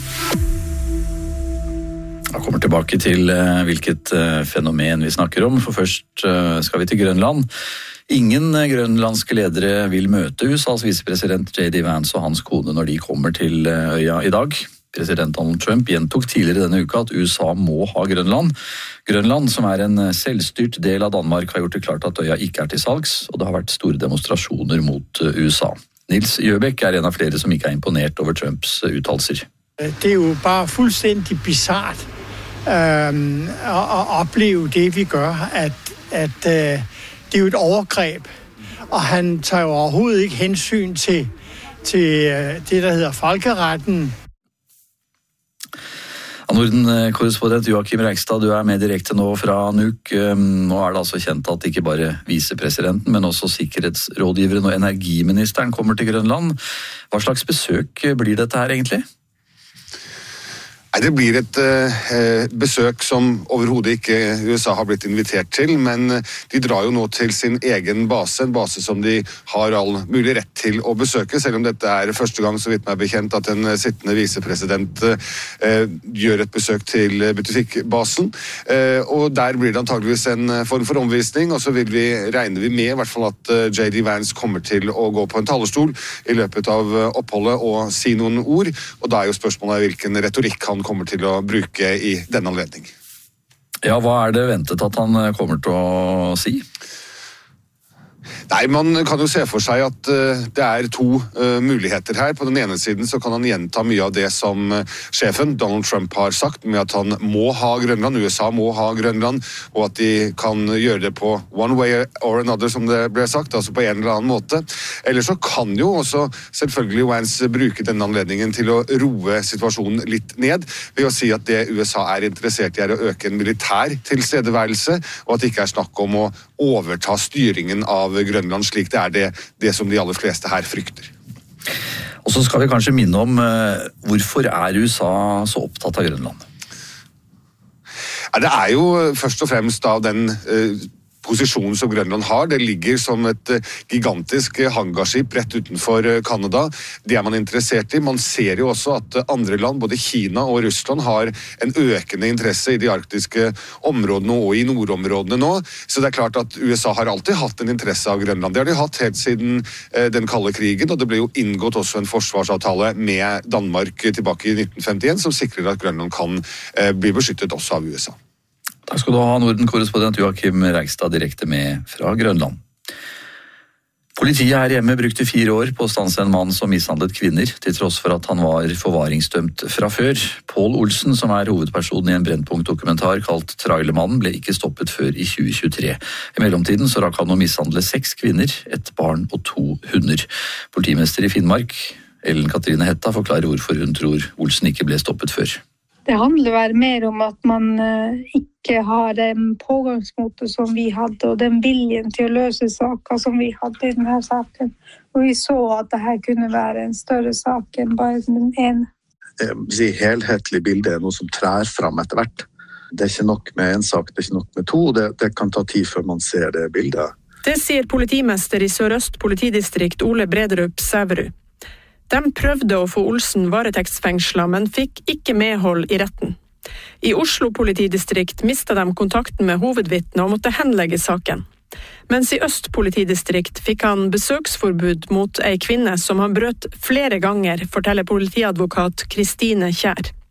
Jeg kommer tilbake til hvilket fenomen vi snakker om, for først skal vi til Grønland. Ingen grønlandske ledere vil møte U S A's visepresident J D Vance og hans kone når de kommer til øya i dag. President Donald Trump gjentok tidligere denne uka at U S A må ha Grønland. Grønland, som er en selvstyrt del av Danmark, har gjort det klart at øya ikke er til salgs, og det har vært store demonstrasjoner mot U S A. Nils Gjøbæk er en av flere som ikke er imponert over Trumps uttalelser. Det er jo bare fuldstændig bizarrt øhm, at, at opleve det, vi gør, at, at øh, det er jo et overgreb, og han tager jo overhovedet ikke hensyn til, til øh, det, der hedder folkeretten. Norden-korrespondent Joachim Reigstad, du er med direkte nå fra Nuuk. Nå er det altså kjent at ikke bare visepresidenten, men også sikkerhetsrådgiveren og energiministeren kommer til Grønland. Hva slags besøk blir dette her egentlig? Det blir et eh, besøk som overhodet ikke U S A har blitt invitert til, men de drar jo nå til sin egen base, en base som de har all mulig rett til å besøke, selv om dette er første gang, så vidt meg bekjent, at en sittende visepresident eh, gjør et besøk til butikkbasen. Eh, og der blir det antageligvis en form for omvisning, og så vil vi, regner vi med i hvert fall at J D Vance kommer til å gå på en talerstol i løpet av oppholdet og si noen ord, og da er jo spørsmålet hvilken retorikk han kommer til å bruke i denne anledning. Ja, hva er det ventet at han kommer til å si? Nei, man kan jo se for seg at uh, det er to uh, muligheter her. På den ene siden så kan han gjenta mye av det som uh, sjefen Donald Trump har sagt, med at han må ha Grønland, U S A må ha Grønland, og at de kan gjøre det på one way or another, som det ble sagt, altså på en eller annen måte. Eller så kan jo også selvfølgelig Vance bruke denne anledningen til å roe situasjonen litt ned, ved å si at det U S A er interessert i er å øke en militær tilstedeværelse, og at det ikke er snakk om å overta styringen av Grønland, slik det er det, det som de aller fleste her frykter. Og så skal vi kanskje minne om uh, hvorfor er U S A så opptatt av Grønland? Ja, det er jo først og fremst av den uh, posisjonen som Grønland har. Det ligger som et gigantisk hangarskip rett utenfor Kanada. Det er man interessert i. Man ser jo også at andre land, både Kina og Russland, har en økende interesse i de arktiske områdene og i nordområdene nå. Så det er klart at U S A har alltid hatt en interesse av Grønland. Det har de hatt helt siden den kalde krigen, og det ble jo inngått også en forsvarsavtale med Danmark tilbake i nitten femtien, som sikrer at Grønland kan bli beskyttet også av U S A. Takk skal du ha, Norden-korrespondent Joachim Reigstad direkte med fra Grønland. Politiet her hjemme brukte fire år på å stanse en mann som mishandlet kvinner, til tross for at han var forvaringsdømt fra før. Paul Olsen, som er hovedpersonen i en Brennpunkt-dokumentar kalt Trailermannen, ble ikke stoppet før i tjue tjuetre. I mellomtiden så rakk han å mishandle seks kvinner, ett barn og to hunder. Politimester i Finnmark, Ellen Katrine Hetta, forklarer hvorfor hun tror Olsen ikke ble stoppet før. Det handler vel mer om at man ikke har den pågangsmotet som vi hadde, og den viljen til å løse saker som vi hadde i denne saken. Og vi så at dette kunne være en større sak enn bare den ene. Det helhetlige bildet er noe som trær fram etter hvert. Det er ikke nok med en sak, det er ikke nok med to. Det, det kan ta tid før man ser det bildet. Det sier politimester i Sør-Øst politidistrikt Ole Brederup Sæverud. De prøvde å få Olsen varetektsfengslet, men fikk ikke medhold i retten. I Oslo politidistrikt mistet de kontakten med hovedvitnet og måtte henlegge saken. Mens i Øst politidistrikt fikk han besøksforbud mot ei kvinne som han brøt flere ganger, forteller politiadvokat Kristine Kjær.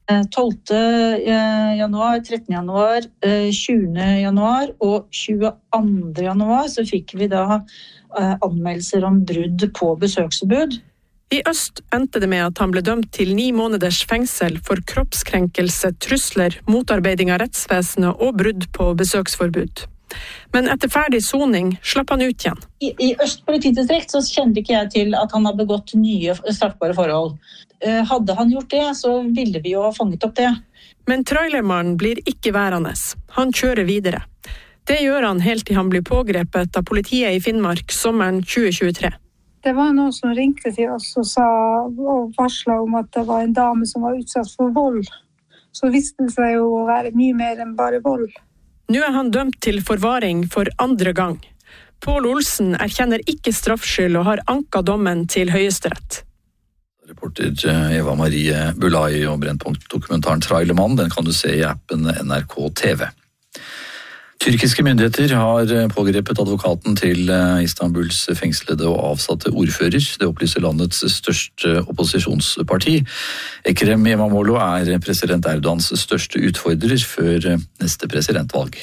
tolvte januar, trettende januar, tjuende januar og tjueandre januar så fikk vi da anmeldelser om brudd på besøksforbud. I øst endte det med at han ble dømt til ni måneders fengsel for kroppskrenkelse, trusler, motarbeiding av rettsvesenet og brudd på besøksforbud. Men etter ferdig soning slapp han ut igjen. I, i Øst politidistrikt så kjente ikke jeg til at han har begått nye straffbare forhold. Hadde han gjort det, så ville vi jo ha fanget opp det. Men trailermannen blir ikke værende. Han kjører videre. Det gjør han helt til han blir pågrepet av politiet i Finnmark sommeren tjue tjuetre. Det var noen som ringte til oss og, sa, og varslet om at det var en dame som var utsatt for vold. Så viste det seg jo å være mye mer enn bare vold. Nå er han dømt til forvaring for andre gang. Pål Olsen erkjenner ikke straffskyld og har anket dommen til Høyesterett. Reporter Eva Marie Bulai og Brennpunkt-dokumentaren Trailermann, den kan du se i appen N R K T V. Tyrkiske myndigheter har pågrepet advokaten til Istanbuls fengslede og avsatte ordfører. Det opplyser landets største opposisjonsparti. Ekrem İmamoğlu er president Erdogans største utfordrer før neste presidentvalg.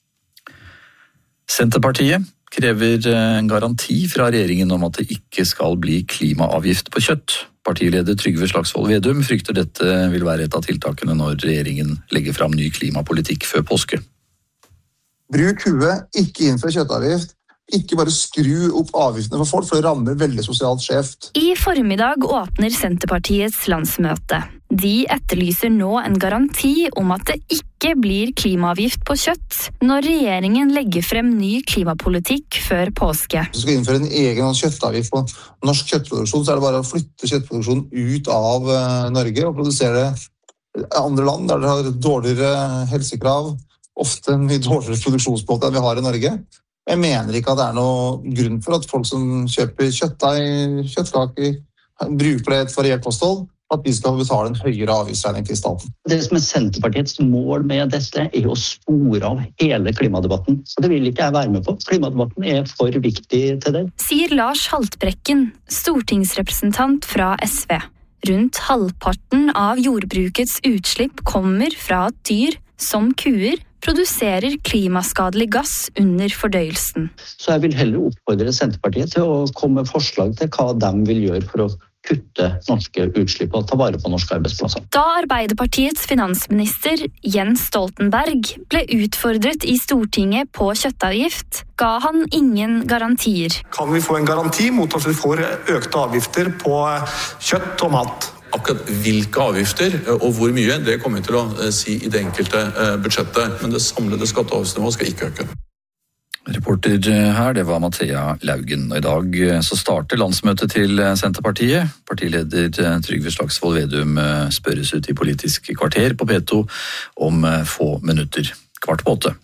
Senterpartiet krever en garanti fra regjeringen om at det ikke skal bli klimaavgift på kjøtt. Partileder Trygve Slagsvold Vedum frykter dette vil være et av tiltakene når regjeringen legger fram ny klimapolitikk før påske. Bruk huet, ikke innfør kjøttavgift, ikke bare skru opp avgiftene for folk, for det rammer veldig sosialt skjevt. I formiddag åpner Senterpartiets landsmøte. De etterlyser nå en garanti om at det ikke blir klimaavgift på kjøtt når regjeringen legger frem ny klimapolitikk før påske. Hvis du skal innføre en egen kjøttavgift på norsk kjøttproduksjon, så er det bare å flytte kjøttproduksjonen ut av Norge og produsere det i andre land der det har dårligere helsekrav, ofte en mye dårligere produksjonsmåte enn vi har i Norge. Jeg mener ikke at det er noe grunn for at folk som kjøper kjøttdeig, kjøttkaker, bruker det et variert kosthold, at vi skal betale en høyere avgiftsregning til staten. Det som er Senterpartiets mål med dette er å spore av hele klimadebatten. Så det vil ikke jeg være med på. Klimadebatten er for viktig til det. Sier Lars Haltbrekken, stortingsrepresentant fra S V. Rundt halvparten av jordbrukets utslipp kommer fra at dyr, som kuer, produserer klimaskadelig gass under fordøyelsen. Så jeg vil heller oppfordre Senterpartiet til å komme med forslag til hva de vil gjøre for å kutte norske utslipp og ta vare på norske arbeidsplasser. Da Arbeiderpartiets finansminister Jens Stoltenberg ble utfordret i Stortinget på kjøttavgift, ga han ingen garantier. Kan vi få en garanti mot at vi får økte avgifter på kjøtt og mat? Akkurat hvilke avgifter og hvor mye, det kommer vi til å si i det enkelte budsjettet. Men det samlede skatteavgiftsnivået skal ikke øke. Reporter her, det var Mathea Laugen. Og i dag så starter landsmøtet til Senterpartiet. Partileder Trygve Slagsvold Vedum spørres ut i Politisk kvarter på P to om få minutter. Kvart på åtte.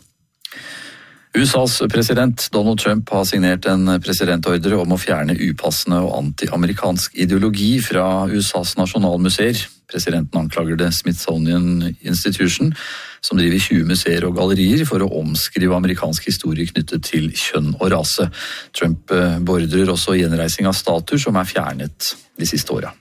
U S A's president Donald Trump har signert en presidentordre om å fjerne upassende og anti-amerikansk ideologi fra U S A's nasjonalmuseer. Presidenten anklager det Smithsonian Institution, som driver tjue museer og gallerier, for å omskrive amerikansk historie knyttet til kjønn og rase. Trump beordrer også gjenreising av statuer som er fjernet de siste årene.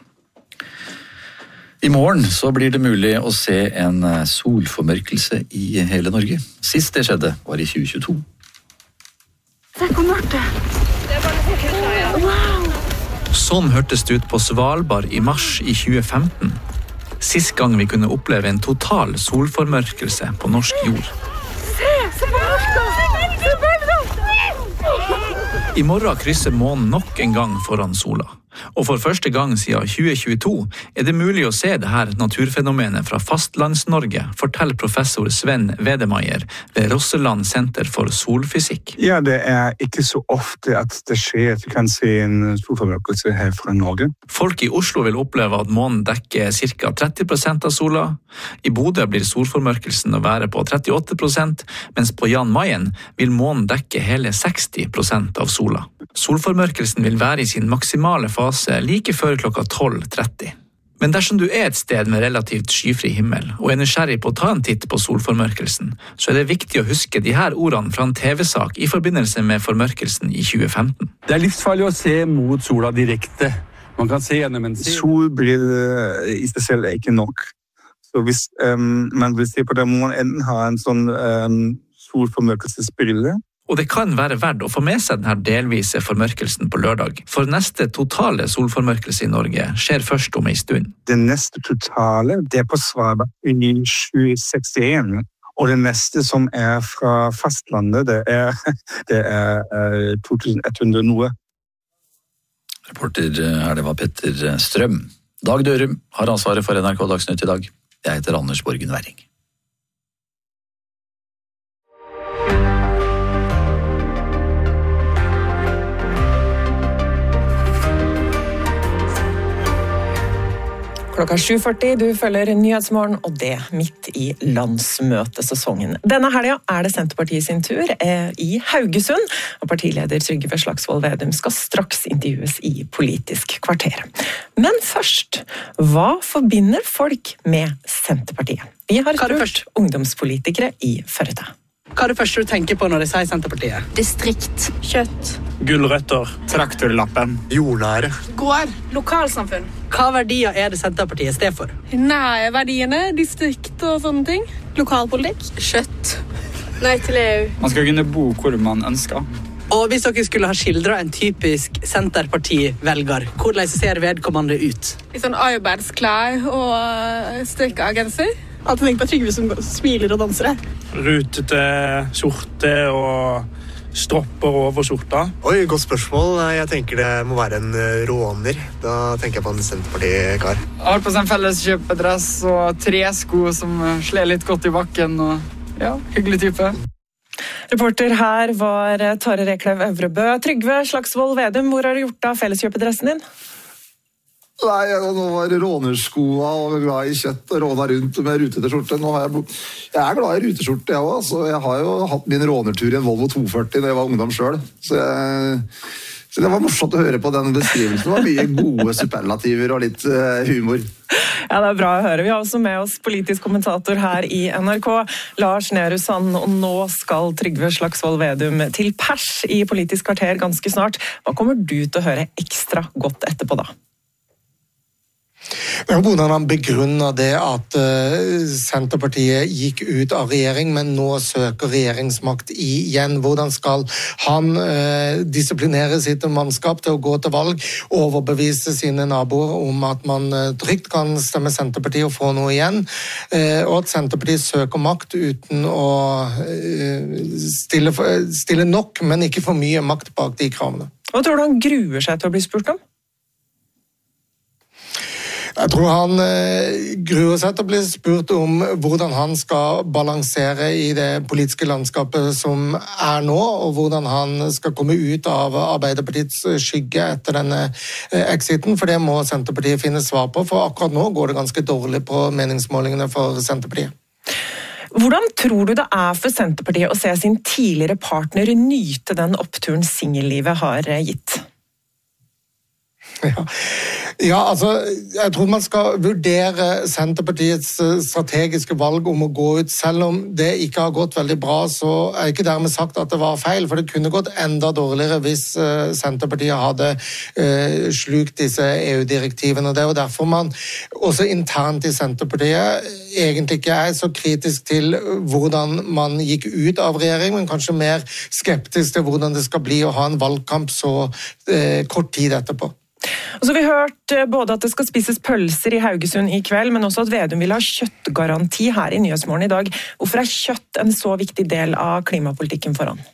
I morgen så blir det mulig å se en solformørkelse i hele Norge. Sist det skjedde var i tjue tjueto. Se hvor mørkt det er. Wow! Sånn hørtes det ut på Svalbard i mars i tjue femten. Sist gang vi kunne oppleve en total solformørkelse på norsk jord. Se, se på mørket! Se på I morgen krysser månen nok en gang foran sola. Og for første gang siden tjue tjueto er det mulig å se det her naturfenomenet fra fastlands-Norge, forteller professor Sven Wedemeyer ved Rosseland Senter for solfysikk. Ja, det er ikke så ofte at det skjer at vi kan se en solformørkelse her fra Norge. Folk i Oslo vil oppleve at månen dekker ca. tretti prosent av sola. I Bodø blir solformørkelsen å være på trettiåtte prosent, mens på Jan Mayen vil månen dekke hele seksti prosent av sola. Solformørkelsen vil være i sin maksimale fase like før klokka tolv tretti. Men dersom du er et sted med relativt skyfri himmel, og er nysgjerrig på å ta en titt på solformørkelsen, så er det viktig å huske de her ordene fra en T V-sak i forbindelse med formørkelsen i tjue femten. Det er livsfarlig å se mot sola direkte. Man kan se gjennom en... Solbriller i seg selv er ikke nok. Så hvis um, man vil se på det, må man enten ha en sånn um, solformørkelsesbrille. Og det kan være verdt å få med seg denne delvise formørkelsen på lørdag, for neste totale solformørkelse i Norge skjer først om en stund. Det neste totale, det er på Svalbard i tjue sekstien, og det neste som er fra fastlandet, det er, det er uh, to tusen ett hundre noe. Reporter her, det var Petter Strøm. Dag Dørum har ansvaret for N R K Dagsnytt i dag. Jeg heter Anders Borgen Werring. Klokka sju førti, du følger Nyhetsmorgen, og det midt i landsmøtesesongen. Denne helga er det Senterpartiet sin tur eh, i Haugesund, og partileder Trygve Slagsvold Vedum skal straks intervjues i Politisk kvarter. Men først, hva forbinder folk med Senterpartiet? Vi har spurt ungdomspolitikere i Førde. Hva er det første du tenker på når de sier Senterpartiet? Distrikt. Kjøtt. Gulrøtter. Traktorlappen. Jordnære. Gård. Lokalsamfunn. Hva verdier er det Senterpartiet sted for? Nære verdiene, distrikt og sånne ting. Lokalpolitikk. Kjøtt. Nei til E U. Man skal kunne bo hvor man ønsker. Og hvis dere skulle ha skildret en typisk Senterparti-velger, hvordan ser vedkommende ut? I sånn arbeidsklær og strikka genser. Alltid tenk på Trygve som smiler og danser her. Rutete skjorte og stropper over skjorta. Oi, godt spørsmål. Jeg tenker det må være en råner. Da tenker jeg på en Senterparti-kar. Jeg har på seg en felles kjøpedress og tresko som sler litt godt i bakken. Og ja, hyggelig type. Reporter her var Tare Reklev Øvrebø. Trygve Slagsvold Vedum, hvor har du gjort av felleskjøpedressen din? Nei, nå var det rånerskoa og glad i kjøtt og råna rundt med rutete skjorte. Nå har jeg, jeg er glad i ruteskjorte, jeg også. Jeg har jo hatt min rånertur i en Volvo to førti da jeg var ungdom selv. Så, jeg, så det var morsomt å høre på den beskrivelsen. Det var mye gode superlativer og litt uh, humor. Ja, det er bra å høre. Vi har også med oss politisk kommentator her i N R K, Lars Nehru Sand, og nå skal Trygve Slagsvold Vedum til pers i Politisk kvarter ganske snart. Hva kommer du til å høre ekstra godt etterpå da? Men hvordan han begrunner det at uh, Senterpartiet gikk ut av regjering, men nå søker regjeringsmakt igjen. Hvordan skal han uh, disiplinere sitt mannskap til å gå til valg, overbevise sine naboer om at man uh, trygt kan stemme Senterpartiet og få noe igjen, uh, og at Senterpartiet søker makt uten å uh, stille, stille nok, men ikke for mye makt bak de kravene. Hva tror du han gruer seg til å bli spurt om? Jeg tror han eh, gruer seg til å bli spurt om hvordan han skal balansere i det politiske landskapet som er nå, og hvordan han skal komme ut av Arbeiderpartiets skygge etter denne eh, exiten, for det må Senterpartiet finne svar på, for akkurat nå går det ganske dårlig på meningsmålingene for Senterpartiet. Hvordan tror du det er for Senterpartiet å se sin tidligere partner nyte den oppturen singellivet har gitt? Ja. ja, altså, jeg tror man skal vurdere Senterpartiets strategiske valg om å gå ut. Selv om det ikke har gått veldig bra, så er ikke dermed sagt at det var feil, for det kunne gått enda dårligere hvis uh, Senterpartiet hadde uh, slukt disse E U-direktivene. Det er jo derfor man også internt i Senterpartiet egentlig ikke er så kritisk til hvordan man gikk ut av regjering, men kanskje mer skeptisk til hvordan det skal bli å ha en valgkamp så uh, kort tid etterpå. Og så har vi hørt både at det skal spises pølser i Haugesund i kveld, men også at Vedum vil ha kjøttgaranti her i Nyhetsmorgen i dag. Hvorfor er kjøtt en så viktig del av klimapolitikken for han?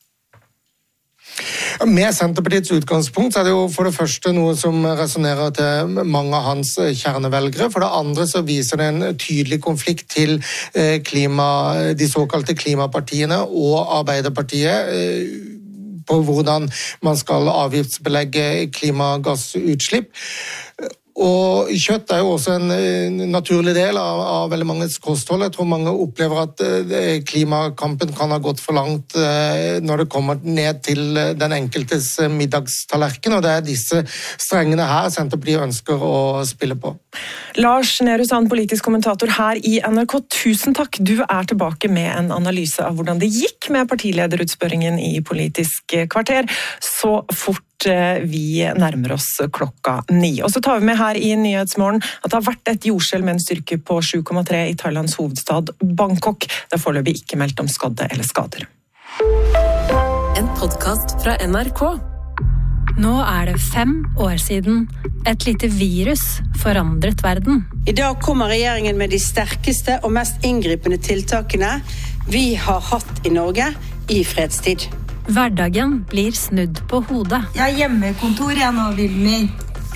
Med Senterpartiets utgangspunkt er det jo for det første noe som resonerer til mange av hans kjernevelgere. For det andre så viser det en tydelig konflikt til klima, de såkalte klimapartiene og Arbeiderpartiet, på hvordan man skal avgiftsbelegge klimagassutslipp. Og kjøtt er jo også en naturlig del av, av veldig manges kosthold. Jeg tror mange opplever at eh, klimakampen kan ha gått for langt eh, når det kommer ned til den enkeltes middagstallerken, og det er disse strengene her Senterpartiet ønsker å spille på. Lars Nehru Sand, politisk kommentator her i N R K, tusen takk. Du er tilbake med en analyse av hvordan det gikk med partilederutspørringen i Politisk kvarter så fort helt vi nærmer oss klokka ni. Og så tar vi med her i Nyhetsmorgen at det har vært et jordskjelv med en styrke på sju komma tre i Thailands hovedstad Bangkok. Det er foreløpig ikke meldt om skadde eller skader. En podcast fra N R K. Nå er det fem år siden et lite virus forandret verden. I dag kommer regjeringen med de sterkeste og mest inngripende tiltakene vi har hatt i Norge i fredstid. Hverdagen blir snudd på hodet. Jeg har hjemmekontor jeg nå, Vilmi.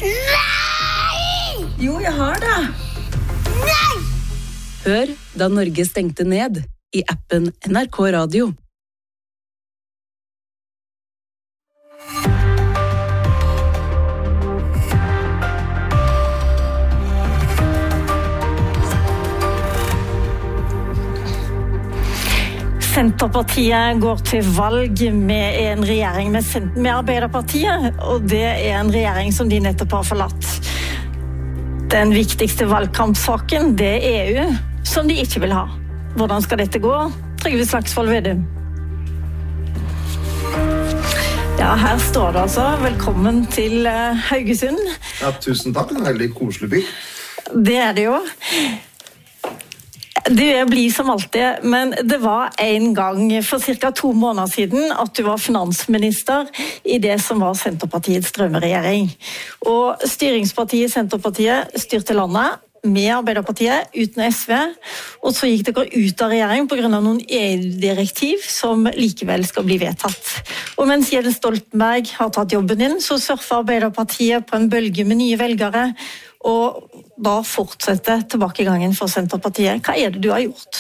Nei! Jo, jeg har det. Nei! Hør da Norge stengte ned i appen N R K Radio. Senterpartiet går til valg med en regjering med, med Arbeiderpartiet, og det er en regjering som de nettopp har forlatt. Den viktigste valgkampsaken, det er E U, som de ikke vil ha. Hvordan skal dette gå? Trygve Slagsvold Vedum. Ja, her står det altså. Velkommen til Haugesund. Ja, tusen takk. En veldig koselig by. Det er det jo. Det blir som alltid, men det var en gang for cirka to måneder siden at du var finansminister i det som var Senterpartiets drømmeregjering. Og styringspartiet Senterpartiet styrte landet med Arbeiderpartiet uten S V, og så gikk dere ut av regjering på grunn av noen E U-direktiv som likevel skal bli vedtatt. Og mens Jens Stoltenberg har tatt jobben din, så surfer Arbeiderpartiet på en bølge med nye velgere, og da fortsetter tilbakegangen for Senterpartiet. Hva er det du har gjort?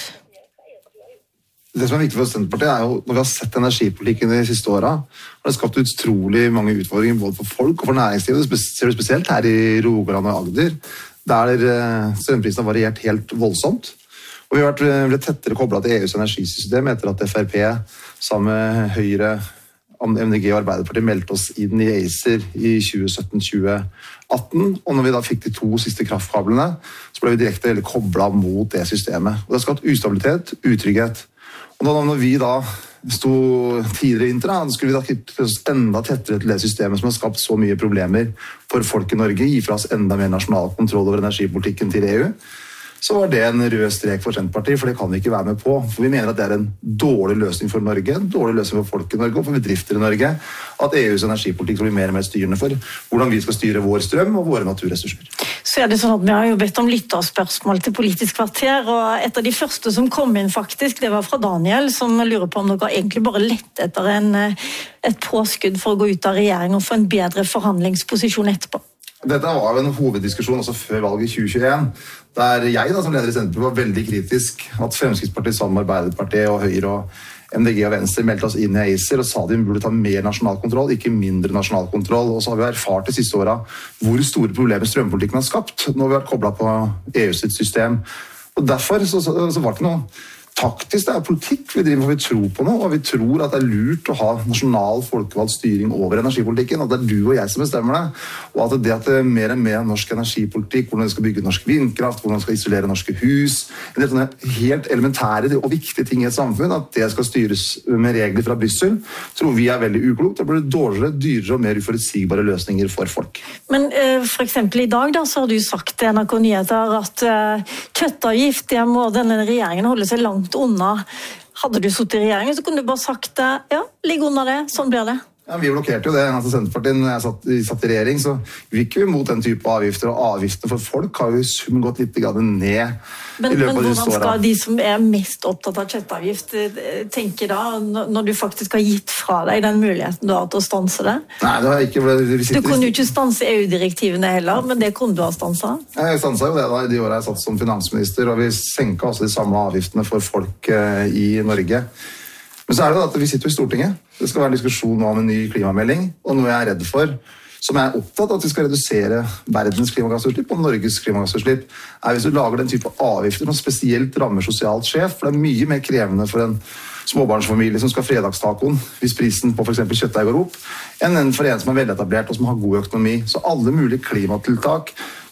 Det som er viktig for Senterpartiet er jo, når vi har sett energipolitikken de siste årene, har det skapt utrolig mange utfordringer både for folk og for næringslivet. Det ser du spesielt her i Rogaland og Agder, der strømprisen har variert helt voldsomt. Og vi har vært, blitt tettere koblet til E U's energisystem etter at F R P sammen med Høyre, M D G og Arbeiderpartiet meldte oss inn i ACER i tjue sytten til tjue atten, og når vi da fikk de to siste kraftkablene, så ble vi direkte koblet mot det systemet. Og det har skapt ustabilitet, utrygghet. Og da når vi da sto tidligere i vinter, skulle vi da knytte oss enda tettere til det systemet som har skapt så mye problemer for folk i Norge, gi fra oss enda mer nasjonal kontroll over energipolitikken til E U. Så var det en rød strek for Senterpartiet, for det kan vi ikke være med på. For vi mener at det er en dårlig løsning for Norge, en dårlig løsning for folk i Norge og for bedrifter i Norge, at E U's energipolitikk skal bli mer og mer styrende for hvordan vi skal styre vår strøm og våre naturressurser. Så er det sånn at vi har jo bedt om lytterspørsmål til Politisk kvarter, og et av de første som kom inn faktisk, det var fra Daniel, som lurer på om dere egentlig bare lett etter en, et påskudd for å gå ut av regjering og få en bedre forhandlingsposisjon etterpå. Dette var jo en hoveddiskusjon også før valget i tjue tjueen, der jeg da, som leder i Senterpartiet var veldig kritisk at Fremskrittspartiet sammen med Arbeiderpartiet og Høyre og M D G og Venstre meldte oss inn i ACER og sa de burde ta mer nasjonal kontroll, ikke mindre nasjonal kontroll. Og så har vi erfart de siste årene hvor store problemer strømpolitikken har skapt når vi har vært koblet på E U sitt system. Og derfor så, så, så var det ikke noe taktisk, det er politikk vi driver for, vi tror på noe, og vi tror at det er lurt å ha nasjonal folkevalgt styring over energipolitikken, at det er du og jeg som bestemmer det, og at det at det er mer og mer norsk energipolitikk, hvordan vi skal bygge norsk vindkraft, hvordan vi skal isolere norske hus, en del sånne helt elementære og viktige ting i et samfunn, at det skal styres med regler fra Brussel, tror vi er veldig uklokt. Det blir dårligere, dyrere og mer uforutsigbare løsninger for folk. Men uh, for eksempel i dag da, så har du sagt til N R K Nyheter at uh, kjøttavgift, det må denne regjeringen holde seg langt unna. Hadde du suttet i regjeringen, så kunne du bare sagt ja, ligg under det, sånn blir det. Ja, vi blokkerte jo det. Altså, Senterpartiet, når jeg satt, satt i regjering, så gikk vi mot den type avgifter, og avgiftene for folk har jo i sum gått litt ned Men, i løpet men av hvordan disse årene. skal de som er mest opptatt av kjøttavgift tenke da, når du faktisk har gitt fra deg den muligheten du har til å stanse det? Nei, det har jeg ikke. Vi sitter- Du kunne jo ikke stanse E U-direktivene heller, men det kunne du ha stanset. Jeg stanset jo det da, i de årene jeg satt som finansminister, og vi senket også de samme avgiftene for folk eh, i Norge. Men så er det da at vi sitter i Stortinget. Det skal være en diskusjon om en ny klimamelding, og noe jeg er redd for, som jeg er opptatt av at vi skal redusere verdens klimagassutslipp og Norges klimagassutslipp, er hvis du lager den type avgifter som spesielt rammer sosialt sjef, for det er mye mer krevende for en småbarnsfamilie som skal ha fredagstacoen hvis prisen på for eksempel kjøttdeig går opp, enn en for en som er veletablert og som har god økonomi. Så alle mulige klimatiltak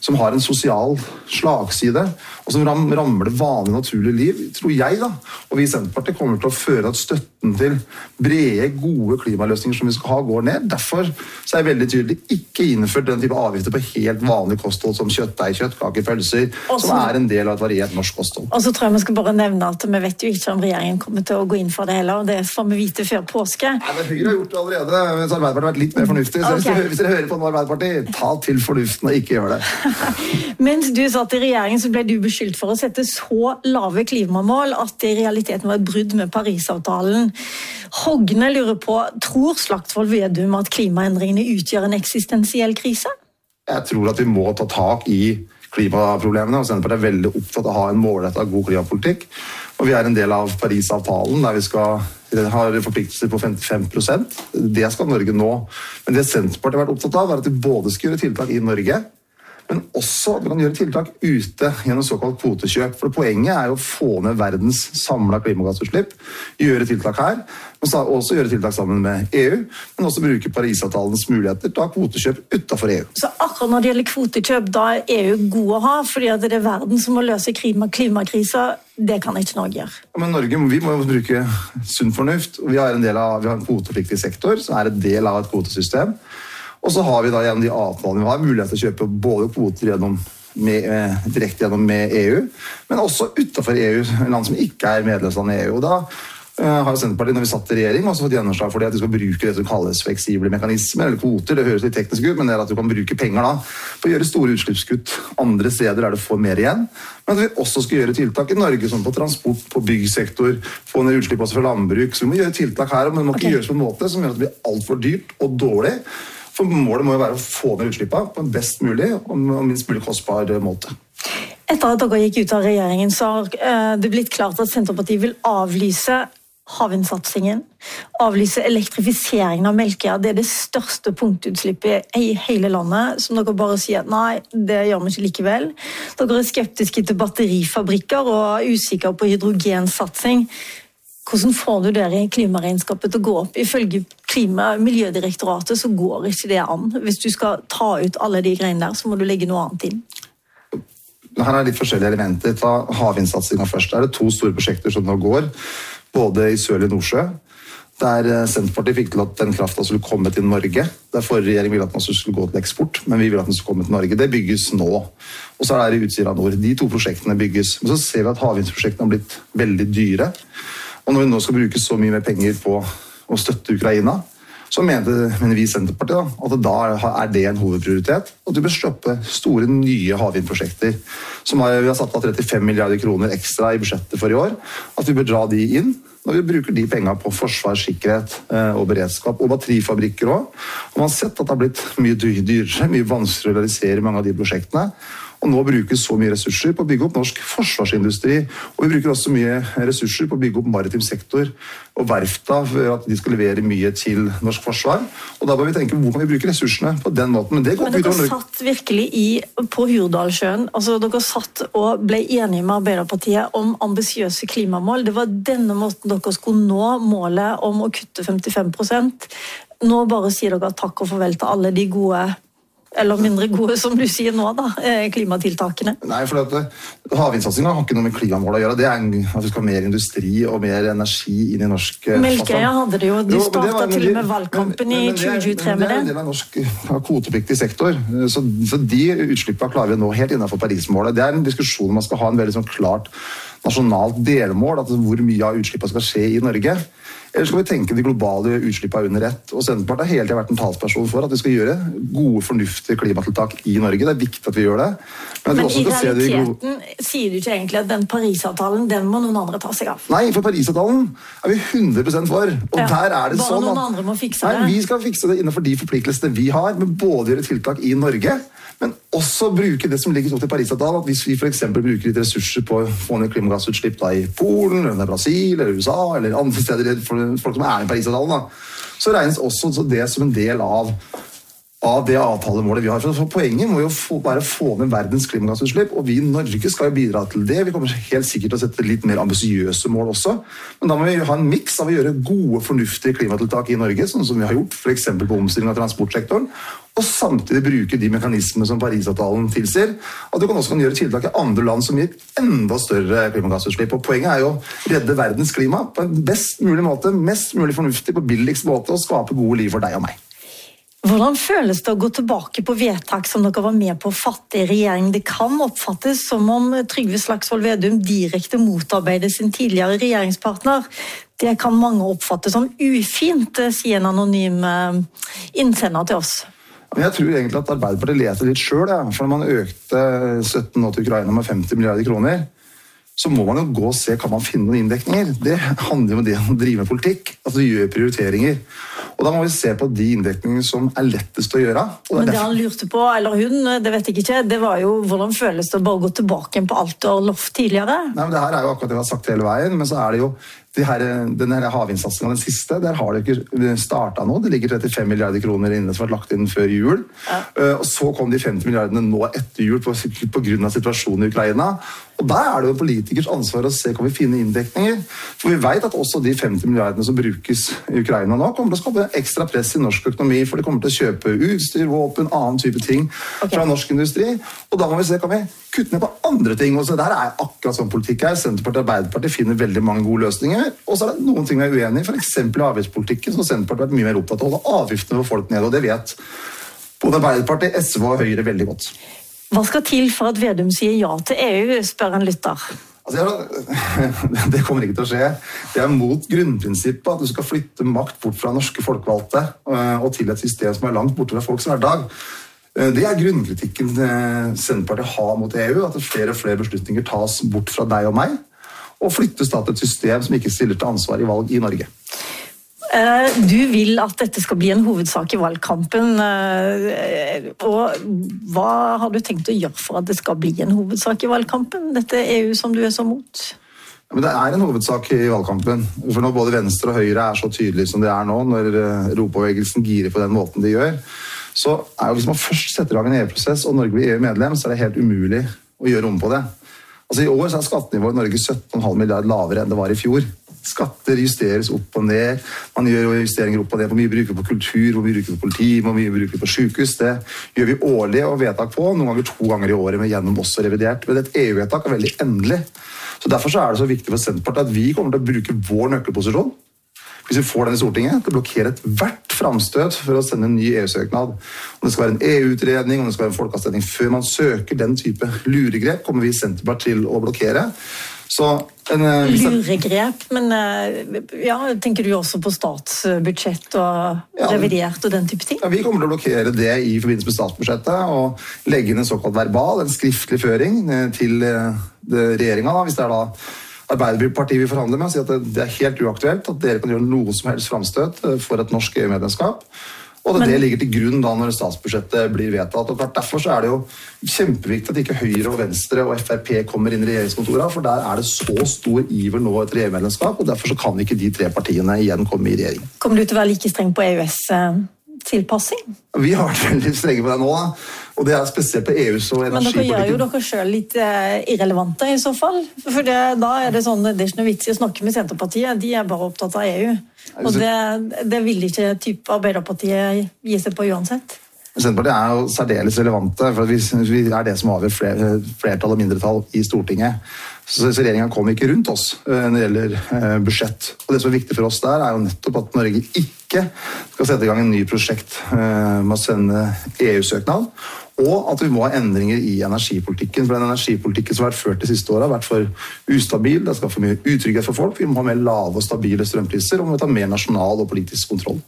som har en sosial slagside, og som ram, rammer det vanlige naturlige liv, tror jeg da, og vi i Senterpartiet kommer til å føre at støtten til brede, gode klimaløsninger som vi skal ha går ned. Derfor så er jeg veldig tydelig ikke innført den type avgifter på helt vanlig kosthold som kjøttdeig, kjøttkaker, pølser, Også, som er en del av et variert norsk kosthold. Og så tror jeg vi skal bare nevne at vi vet jo ikke om regjeringen kommer til å gå inn for det heller, og det får vi vite før påske. Nei, men Høyre har gjort det allerede, mens Arbeiderpartiet har vært litt mer fornuftig. Så okay. hvis, dere, hvis dere hører på noe Arbeiderpartiet, ta til fornuften og ikke gjør det. Mens du satt i regjeringen, så ble du beskyldt for å sette så lave klimamål at det i realiteten var et brudd med Paris-avtalen. Hogne lurer på, tror Slagsvold Vedum at klimaendringene utgjør en eksistensiell krise? Jeg tror at vi må ta tak i klimaproblemene, og Senterpartiet er veldig opptatt av å ha en målrettet og god klimapolitikk. Og vi er en del av Paris-avtalen, der vi skal ha forpliktelser på femtifem prosent. Det skal Norge nå. Men det Senterpartiet har vært opptatt av, er at vi både skal gjøre tiltak i Norge, men også at vi kan gjøre tiltak ute gjennom såkalt kvotekjøp. For poenget er jo å få ned verdens samlede klimagassutslipp, gjøre tiltak her, men også gjøre tiltak sammen med E U, men også bruke Paris-avtalens muligheter til å ha kvotekjøp utenfor E U. Så akkurat når det gjelder kvotekjøp, da er E U god å ha, fordi at det er verden som må løse klima, klimakrisa, det kan ikke Norge gjøre. Ja, men Norge, vi må jo bruke sunn fornuft. Vi har en del av, vi har en kvotepliktig sektor, som er en del av et kvotesystem. Og så har vi da gjennom de avtalene vi har mulighet til å kjøpe både kvoter gjennom med, eh, direkte gjennom med E U, men også utenfor E U, land som ikke er medlemsland i E U. Og da eh, har jo Senterpartiet, når vi satt i regjering, også fått gjennomslag for det at vi skal bruke det som kalles fleksible mekanismer, eller kvoter. Det høres litt teknisk ut, men det er at du kan bruke penger da for å gjøre store utslippskutt andre steder der du får mer igjen. Men at vi også skal gjøre tiltak i Norge, som på transport, på byggsektor, få ned utslipp også fra landbruk. Så vi må gjøre tiltak her, men det må ikke okay. gjøres på en måte som gjør at det blir alt for dyrt og dårlig. For målet må jo være å få ned utslippene på en best mulig og minst mulig kostbar måte. Etter at dere gikk ut av regjeringen, så har det blitt klart at Senterpartiet vil avlyse havvindsatsingen, avlyse elektrifiseringen av Melkøya. Det er det største punktutslippet i hele landet, som dere bare sier nei, det gjør vi ikke likevel. Dere er skeptiske til batterifabrikker og er usikre på hydrogensatsing. Hvordan får du dere i klimaregnskapet til å gå opp? Ifølge klima- og miljødirektoratet så går ikke det an. Hvis du skal ta ut alle de greiene der, så må du legge noe annet inn. Her er litt forskjellige elementer. Ta havvindsatsingen først. Det er det to store prosjekter som nå går, både i Sørlige Nordsjø, der Senterpartiet fikk til at den kraften skulle komme til Norge. Der forrige regjering ville at den skulle gå til eksport, men vi vil at den skulle komme til Norge. Det bygges nå. Og så er det i Utsira Nord. De to prosjektene bygges. Men så ser vi at havvindsprosjektene har blitt veldig dyre. Og når vi nå skal bruke så mye mer penger på å støtte Ukraina, så mener, mener vi i Senterpartiet da, at da er det en hovedprioritet. At vi bør stoppe store nye havvindprosjekter. Som har, vi har satt av trettifem milliarder kroner ekstra i budsjettet for i år. At vi bør dra de inn når vi bruker de pengene på forsvar, sikkerhet og beredskap. Og batterifabrikker også. Og man har sett at det har blitt mye dyrere, mye vanskeligere å realisere mange av de prosjektene. Og nå brukes så mye ressurser på å bygge opp norsk forsvarsindustri, og vi bruker også mye ressurser på å bygge opp maritim sektor og verfta for at de skal levere mye til norsk forsvar. Og da bør vi tenke hvor kan vi bruke ressursene på den måten. Men, det går Men dere satt virkelig i, på Hurdalssjøen, altså dere satt og ble enige med Arbeiderpartiet om ambisiøse klimamål. Det var denne måten dere skulle nå målet om å kutte femtifem prosent. Nå bare sier dere takk og farvel til alle de gode eller mindre gode, som du sier nå, da, klimatiltakene? Nei, for at havvindsatsingen har ikke noe med klimamål å gjøre. Det er en, at vi skal ha mer industri og mer energi inn i norsk... Melkøya hadde det jo. Du startet til og med valgkampen i tjue tjuetre med det. Det er en del av norsk kvotepliktig sektor. Så, så de utslippene klarer vi nå helt innenfor Paris-målet. Det er en diskusjon man skal ha en veldig sånn klart nasjonalt delmål, at hvor mye av utslippene skal skje i Norge. Eller skal vi tenke de globale utslippene under ett? Og Senterpartiet har hele tiden vært en talsperson for at vi skal gjøre gode, fornuftige klimatiltak i Norge. Det er viktig at vi gjør det. Men, Men i realiteten sier du ikke egentlig at den Paris-avtalen, den må noen andre ta seg av? Nei, for Paris-avtalen er vi hundre prosent for. Og ja, der er det bare sånn noen at andre må fikse det. Nei, vi skal fikse det innenfor de forpliktelsene vi har, men både gjøre tiltak i Norge, men også bruke det som ligger opp til Paris-avtalen, at hvis vi for eksempel bruker litt ressurser på å få ned klimagassutslipp da i Polen, eller Brasil, eller U S A, eller andre steder for folk som er i Paris-avtalen, da, så regnes også det som en del av av det avtalemålet vi har. For poenget må jo få, bare få ned verdens klimagassutslipp, og vi i Norge skal jo bidra til det. Vi kommer helt sikkert til å sette litt mer ambisiøse mål også, men da må vi ha en miks av å gjøre gode, fornuftige klimatiltak i Norge, sånn som vi har gjort, for eksempel på omstilling av transportsektoren, og samtidig bruke de mekanismene som Paris-avtalen tilsier, at du kan også kan gjøre tiltak i andre land som gir enda større klimagassutslipp. Og poenget er jo å redde verdens klima på en best mulig måte, mest mulig fornuftig, på billigst måte, og skape gode liv for deg og meg. Hvordan føles det å gå tilbake på vedtak som dere var med på å fatte i regjering? Det kan oppfattes som om Trygve Slagsvold Vedum direkte motarbeider sin tidligere regjeringspartner. Det kan mange oppfatte som ufint, sier en anonym innsender til oss. Men jeg tror egentlig at Arbeiderpartiet leter litt selv, ja. For når man økte støtten nå til Ukraina med femti milliarder kroner, så må man jo gå og se, kan man finne noen inndekninger? Det handler jo om det å drive med politikk, altså gjøre prioriteringer. Og da må vi se på de inndekningene som er lettest å gjøre. Men det han lurte på, eller hun, det vet jeg ikke, det var jo hvordan føles det å bare gå tilbake på alt du har lovt tidligere? Nei, men det her er jo akkurat det vi har sagt hele veien, men så er det jo de her, den her havinnsatsen av den siste, der har det ikke startet nå. Det ligger trettifem milliarder kroner inne som har vært lagt inn før jul. Ja. Og så kom de femti milliardene nå etter jul på, på grunn av situasjonen i Ukraina. Og der er det jo politikers ansvar å se, kan vi finne inndekninger? For vi vet at også de femti milliardene som brukes i Ukraina nå kommer til å skape ekstra press i norsk økonomi, for de kommer til å kjøpe utstyr, våpen, annen type ting okay. fra norsk industri. Og da må vi se, kan vi kutte ned på andre ting? Og så der er akkurat sånn politikk her. Senterpartiet og Arbeiderpartiet finner veldig mange gode løsninger. Og så er det noen ting vi er uenige i, for eksempel avgiftspolitikken, så Senterpartiet har vært mye mer opptatt av å holde avgiftene for folk ned, og det vet både Arbeiderpartiet, S V og Høyre veldig godt. Hva skal til for at Vedum sier ja til E U, spør en lytter? Altså, det kommer ikke til å skje. Det er mot grunnprinsippet at du skal flytte makt bort fra norske folkevalgte og til et system som er langt borte fra folks hverdag. Det er grunnkritikken Senterpartiet har mot E U, at flere og flere beslutninger tas bort fra deg og meg, og flyttes da til et system som ikke stiller til ansvar i valg i Norge. Du vil at dette skal bli en hovedsak i valgkampen, og hva har du tenkt å gjøre for at det skal bli en hovedsak i valgkampen, dette E U som du er så mot? Ja, men det er en hovedsak i valgkampen, for når både Venstre og Høyre er så tydelige som de er nå, når Europabevegelsen girer på den måten de gjør, så er jo hvis man først setter i gang en E U-prosess, og Norge blir E U-medlem, så er det helt umulig å gjøre om på det. Altså I år så er skattenivået i Norge sytten komma fem milliarder lavere enn det var i fjor. Skatter justeres opp og ned, man gjør justeringer opp og ned, hvor mye bruker vi på kultur, hvor mye bruker vi på politi, hvor mye bruker vi på sykehus. Det gjør vi årlig og vedtak på, noen ganger to ganger i året, men gjennom også revidert. Men et E U-vedtak er veldig endelig. Så derfor så er det så viktig for Senterpartiet at vi kommer til å bruke vår nøkkelposisjon, hvis vi får den i Stortinget, til å blokkere et hvert framstøt for å sende en ny E U-søknad. Om det skal være en E U-utredning, om det skal være en folkeavstemning før man søker den type luregrep, kommer vi i Senterpartiet til å blokkere. Så en, luregrep, men ja, tenker du også på statsbudsjett og ja, revidert og den type ting? Ja, vi kommer til å blokkere det i forbindelse med statsbudsjettet og legge inn en såkalt verbal, en skriftlig føring til regjeringen, hvis det er da Arbeiderpartiet vi forhandler med, og sier at det er helt uaktuelt at dere kan gjøre noe som helst framstøt for et norsk E U-medlemskap. Og det, Men, det ligger til grunn da når statsbudsjettet blir vedtatt. Og derfor så er det jo kjempeviktig at ikke Høyre og Venstre og F R P kommer inn i regjeringskontorene, for der er det så stor iver nå etter E U-medlemskap, og derfor så kan ikke de tre partiene igjen komme i regjering. Kommer du til å være like streng på E U S-tilpassing? Vi har vært veldig strenge på det nå, da. Og det er spesielt på E U's og energipolitikken. Men dere gjør jo dere selv litt uh, irrelevante i så fall. For det, da er det sånn, det er ikke noe vits i å snakke med Senterpartiet, de er bare opptatt av E U. Og det, det vil ikke type Arbeiderpartiet gi seg på uansett. Senterpartiet er jo særdeles relevante, for vi, vi er det som avgjør fler, flertall og mindretall i Stortinget. Så, så regjeringen kommer ikke rundt oss uh, når det gjelder uh, budsjett. Og det som er viktig for oss der, er jo nettopp at Norge ikke skal sette i gang en ny prosjekt uh, med å sende E U-søknad, og at vi må ha endringer i energipolitikken. For den energipolitikken som har vært ført de siste årene har vært for ustabil, det skal for mye utrygghet for folk, vi må ha mer lave og stabile strømpriser, og vi må ta mer nasjonal og politisk kontroll.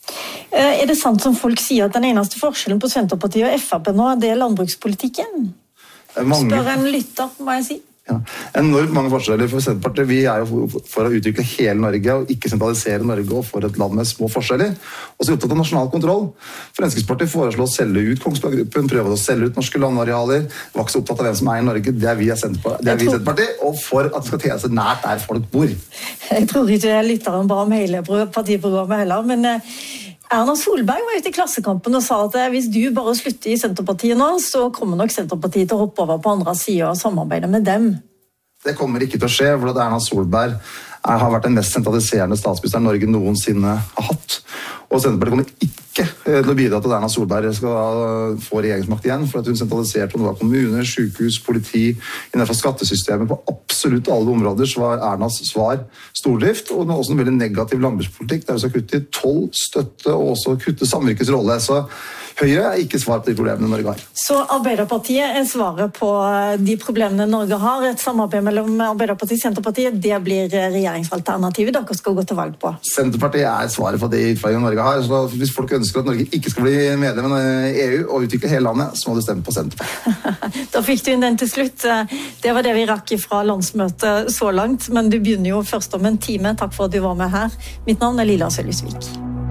Er det sant som folk sier at den eneste forskjellen på Senterpartiet og F R P nå, det er landbrukspolitikken? Mange... Spør en lytter, må jeg si. Ja, enormt mange forskjeller for Senterpartiet. Vi er jo for å utvikle hele Norge og ikke sentralisere Norge og for et land med små forskjeller. Og så er vi opptatt av nasjonal kontroll. Fremskrittspartiet foreslår å selge ut Kongsberg-gruppen, prøve å selge ut norske landarealer. Vi var ikke så opptatt av hvem som eier Norge, det er vi i Senterpartiet, det er vi i Senterpartiet, og for at det skal tjene seg nært der folk bor. Jeg tror ikke lytteren ba om hele partiprogrammet heller, men Erna Solberg var ute i Klassekampen og sa at hvis du bare slutter i Senterpartiet nå, så kommer nok Senterpartiet til å hoppe over på andre siden og samarbeide med dem. Det kommer ikke til å skje, for Erna Solberg er, har vært den mest sentraliserende statsministeren Norge noensinne har hatt. Og Senterpartiet kommer ikke til å bidra til at Erna Solberg skal få regjeringsmakt igjen, for at hun sentraliserte noe av kommuner, sykehus, politi, innenfor skattesystemet. På absolutt alle områder så var Ernas svar stordrift, og også en veldig negativ landbrukspolitikk, der vi skal kutte i toll, støtte og også kutte samvirkets rolle. Så Høyre er ikke svar på de problemene Norge har. Så Arbeiderpartiet er svaret på de problemene Norge har. Et samarbeid mellom Arbeiderpartiet og Senterpartiet, det blir regjeringsalternativet dere skal gå til valg på. Senterpartiet er svaret for de utfordringene Norge har. Så hvis folk ønsker at Norge ikke skal bli medlem i E U og utvikle hele landet, så må du stemme på Senterpartiet. Da fikk du inn den til slutt. Det var det vi rakk fra landsmøtet så langt, men du begynner jo først om en time. Takk for at du var med her. Mitt navn er Lilla Sølhusvik.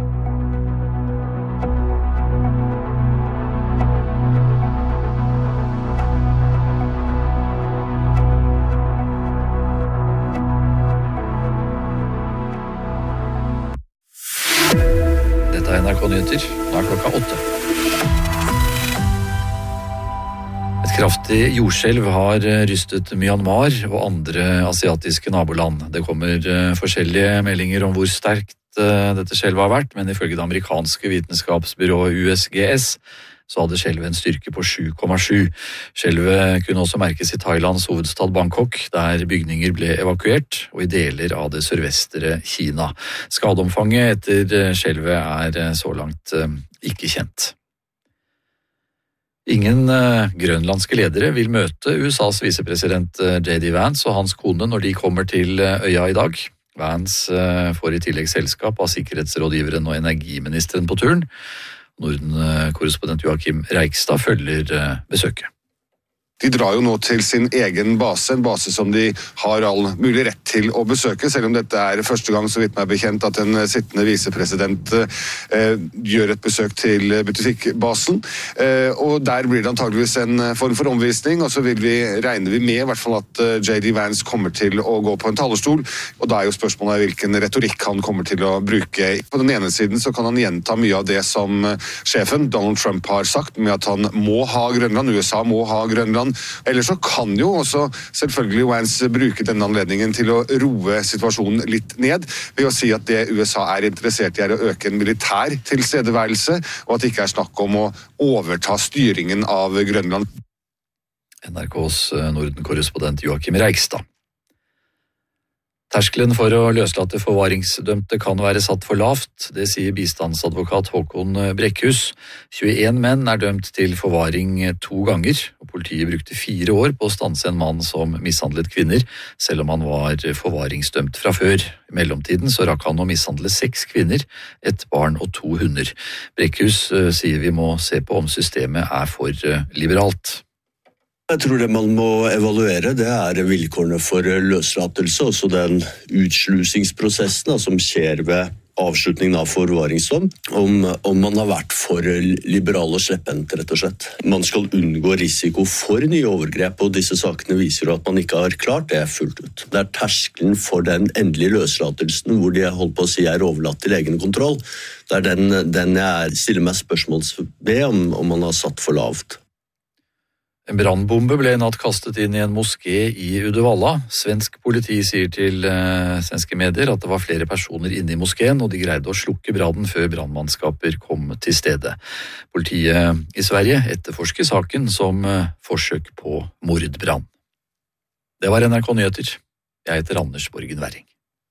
N R K-nyheter. Nå er klokka åtte. Et kraftig jordskjelv har rystet Myanmar og andre asiatiske naboland. Det kommer forskjellige meldinger om hvor sterkt dette skjelvet har vært, men ifølge det amerikanske vitenskapsbyrået U S G S så hadde skjelvet en styrke på sju komma sju. Skjelvet kunne også merkes i Thailands hovedstad Bangkok, der bygninger ble evakuert, og i deler av det sørvestre Kina. Skadeomfanget etter skjelvet er så langt ikke kjent. Ingen grønlandske ledere vil møte U S A's visepresident J D Vance og hans kone når de kommer til øya i dag. Vance får i tillegg selskap av sikkerhetsrådgiveren og energiministeren på turen. Norden-korrespondent Joakim Reigstad følger besøket. De drar jo nå til sin egen base, en base som de har all mulig rett til å besøke, selv om dette er første gang, så vidt meg bekjent, at en sittende visepresident eh, gjør et besøk til butikkbasen. Eh, og der blir det antageligvis en form for omvisning, og så vil vi, regner vi med i hvert fall at J D Vance kommer til å gå på en talerstol, og da er jo spørsmålet hvilken retorikk han kommer til å bruke. På den ene siden så kan han gjenta mye av det som sjefen Donald Trump har sagt, med at han må ha Grønland, U S A må ha Grønland. Eller så kan jo også selvfølgelig Vance bruke denne anledningen til å roe situasjonen litt ned, ved å si at det U S A er interessert i er å øke en militær tilstedeværelse, og at det ikke er snakk om å overta styringen av Grønland. N R K's Norden-korrespondent Joakim Reigstad. Terskelen for å løslate forvaringsdømte kan være satt for lavt, det sier bistandsadvokat Håkon Brekkhus. tjueen menn er dømt til forvaring to ganger, og politiet brukte fire år på å stanse en mann som mishandlet kvinner, selv om han var forvaringsdømt fra før. I mellomtiden så rakk han å mishandle seks kvinner, et barn og to hunder. Brekkhus sier vi må se på om systemet er for liberalt. Jeg tror det man må evaluere, det er vilkårene for løslatelse, også den utslusingsprosessen da, som skjer ved avslutningen av forvaringsdom, om, om man har vært for liberal og slepphendt, rett og slett. Man skal unngå risiko for nye overgrep, og disse sakene viser jo at man ikke har klart det fullt ut. Det er terskelen for den endelige løslatelsen, hvor de holdt på å si er overlatt til egen kontroll. Det er den, den jeg stiller meg spørsmål ved om, om man har satt for lavt. En brannbombe ble i natt kastet inn i en moské i Uddevalla. Svensk politi sier til uh, svenske medier at det var flere personer inne i moskeen, og de greide å slukke brannen før brannmannskaper kom til stedet. Politiet i Sverige etterforsker saken som uh, forsøk på mordbrann. Det var N R K-nyheter. Jeg heter Anders Borgen Werring.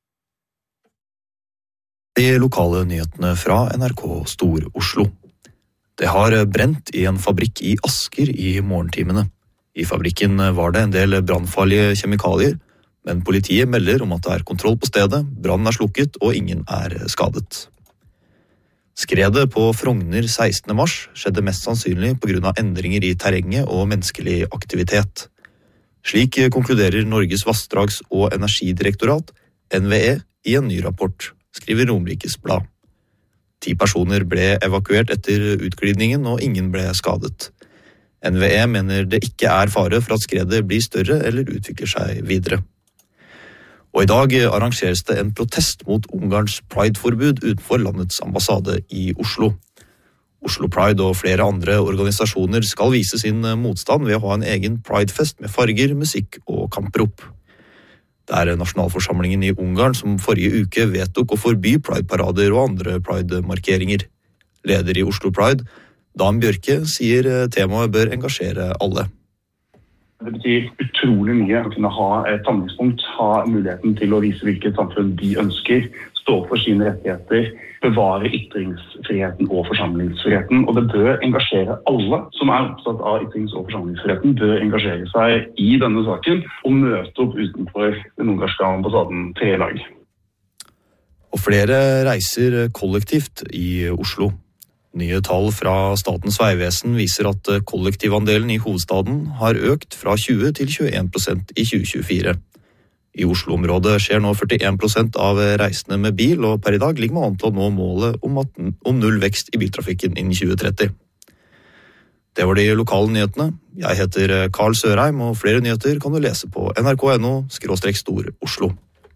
De lokale nyhetene fra N R K Stor-Oslo. Det har brent i en fabrikk i Asker i morgentimene. I fabrikken var det en del brannfarlige kjemikalier, men politiet melder om at det er kontroll på stedet, brannen er slukket og ingen er skadet. Skredet på Frogner sekstende mars skjedde mest sannsynlig på grunn av endringer i terrenget og menneskelig aktivitet. Slik konkluderer Norges Vassdrags- og Energidirektorat, N V E, i en ny rapport, skriver Romerikes Blad. Ti personer ble evakuert etter utglidningen, og ingen ble skadet. N V E mener det ikke er fare for at skredet blir større eller utvikler seg videre. Og i dag arrangeres det en protest mot Ungarns Pride-forbud utenfor landets ambassade i Oslo. Oslo Pride og flere andre organisasjoner skal vise sin motstand ved å ha en egen Pride-fest med farger, musikk og kamprop. Det er nasjonalforsamlingen i Ungarn som forrige uke vedtok å forby Pride-parader og andre Pride-markeringer. Leder i Oslo Pride, Dan Bjørke, sier temaet bør engasjere alle. Det betyr utrolig mye å kunne ha et samlingspunkt, ha muligheten til å vise hvilket samfunn de ønsker, stå for sine rettigheter, bevare ytringsfriheten og forsamlingsfriheten. Og det bør engasjere alle som er opptatt av ytrings- og forsamlingsfriheten, bør engasjere seg i denne saken og møte opp utenfor den ungarske ambassaden tre dag. Og flere reiser kollektivt i Oslo. Nye tall fra Statens vegvesen viser at kollektivandelen i hovedstaden har økt fra tjue til tjueen prosent i tjue tjuefire. I Oslo-området skjer nå førtien prosent av reisende med bil, og per i dag ligger man an til å nå målet om, at, om null vekst i biltrafikken innen tjue tretti. Det var de lokale nyhetene. Jeg heter Karl Sørheim, og flere nyheter kan du lese på N R K punktum N O skråstrek stor Oslo.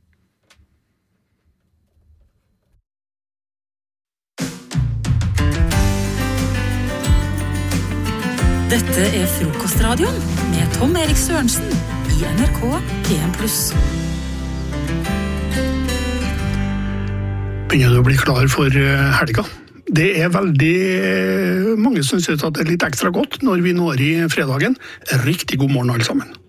Dette er Frokostradioen med Tom Erik Sørensen i N R K P en pluss. Begynner du å bli klar for helga? Det er veldig mange som synes at det er litt ekstra godt når vi når i fredagen. Riktig god morgen alle sammen.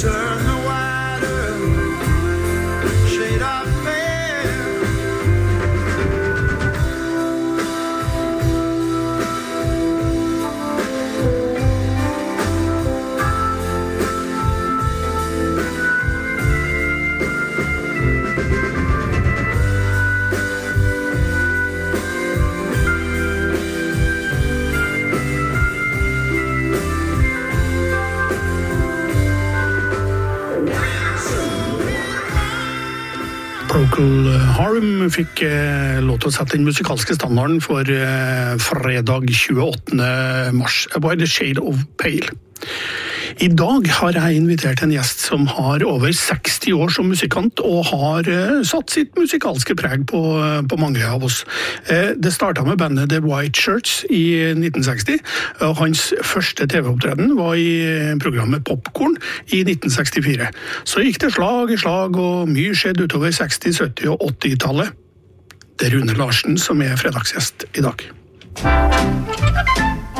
turn the wider shade of Procol Harum fikk eh, lov til å sette den musikalske standarden for eh, fredag tjueåttende mars. By the Shade of Pale. I dag har jeg invitert en gjest som har over seksti år som musikant og har eh, satt sitt musikalske preg på, på mange av oss. Eh, det startet med bandet The White Shirts i nitten seksti, og hans første T V-opptreden var i programmet Popcorn i nitten sekstifire. Så gikk det slag i slag, og mye skjedde utover seksti-, sytti- og åtti-tallet. Det er Rune Larsen som er fredagsgjest i dag.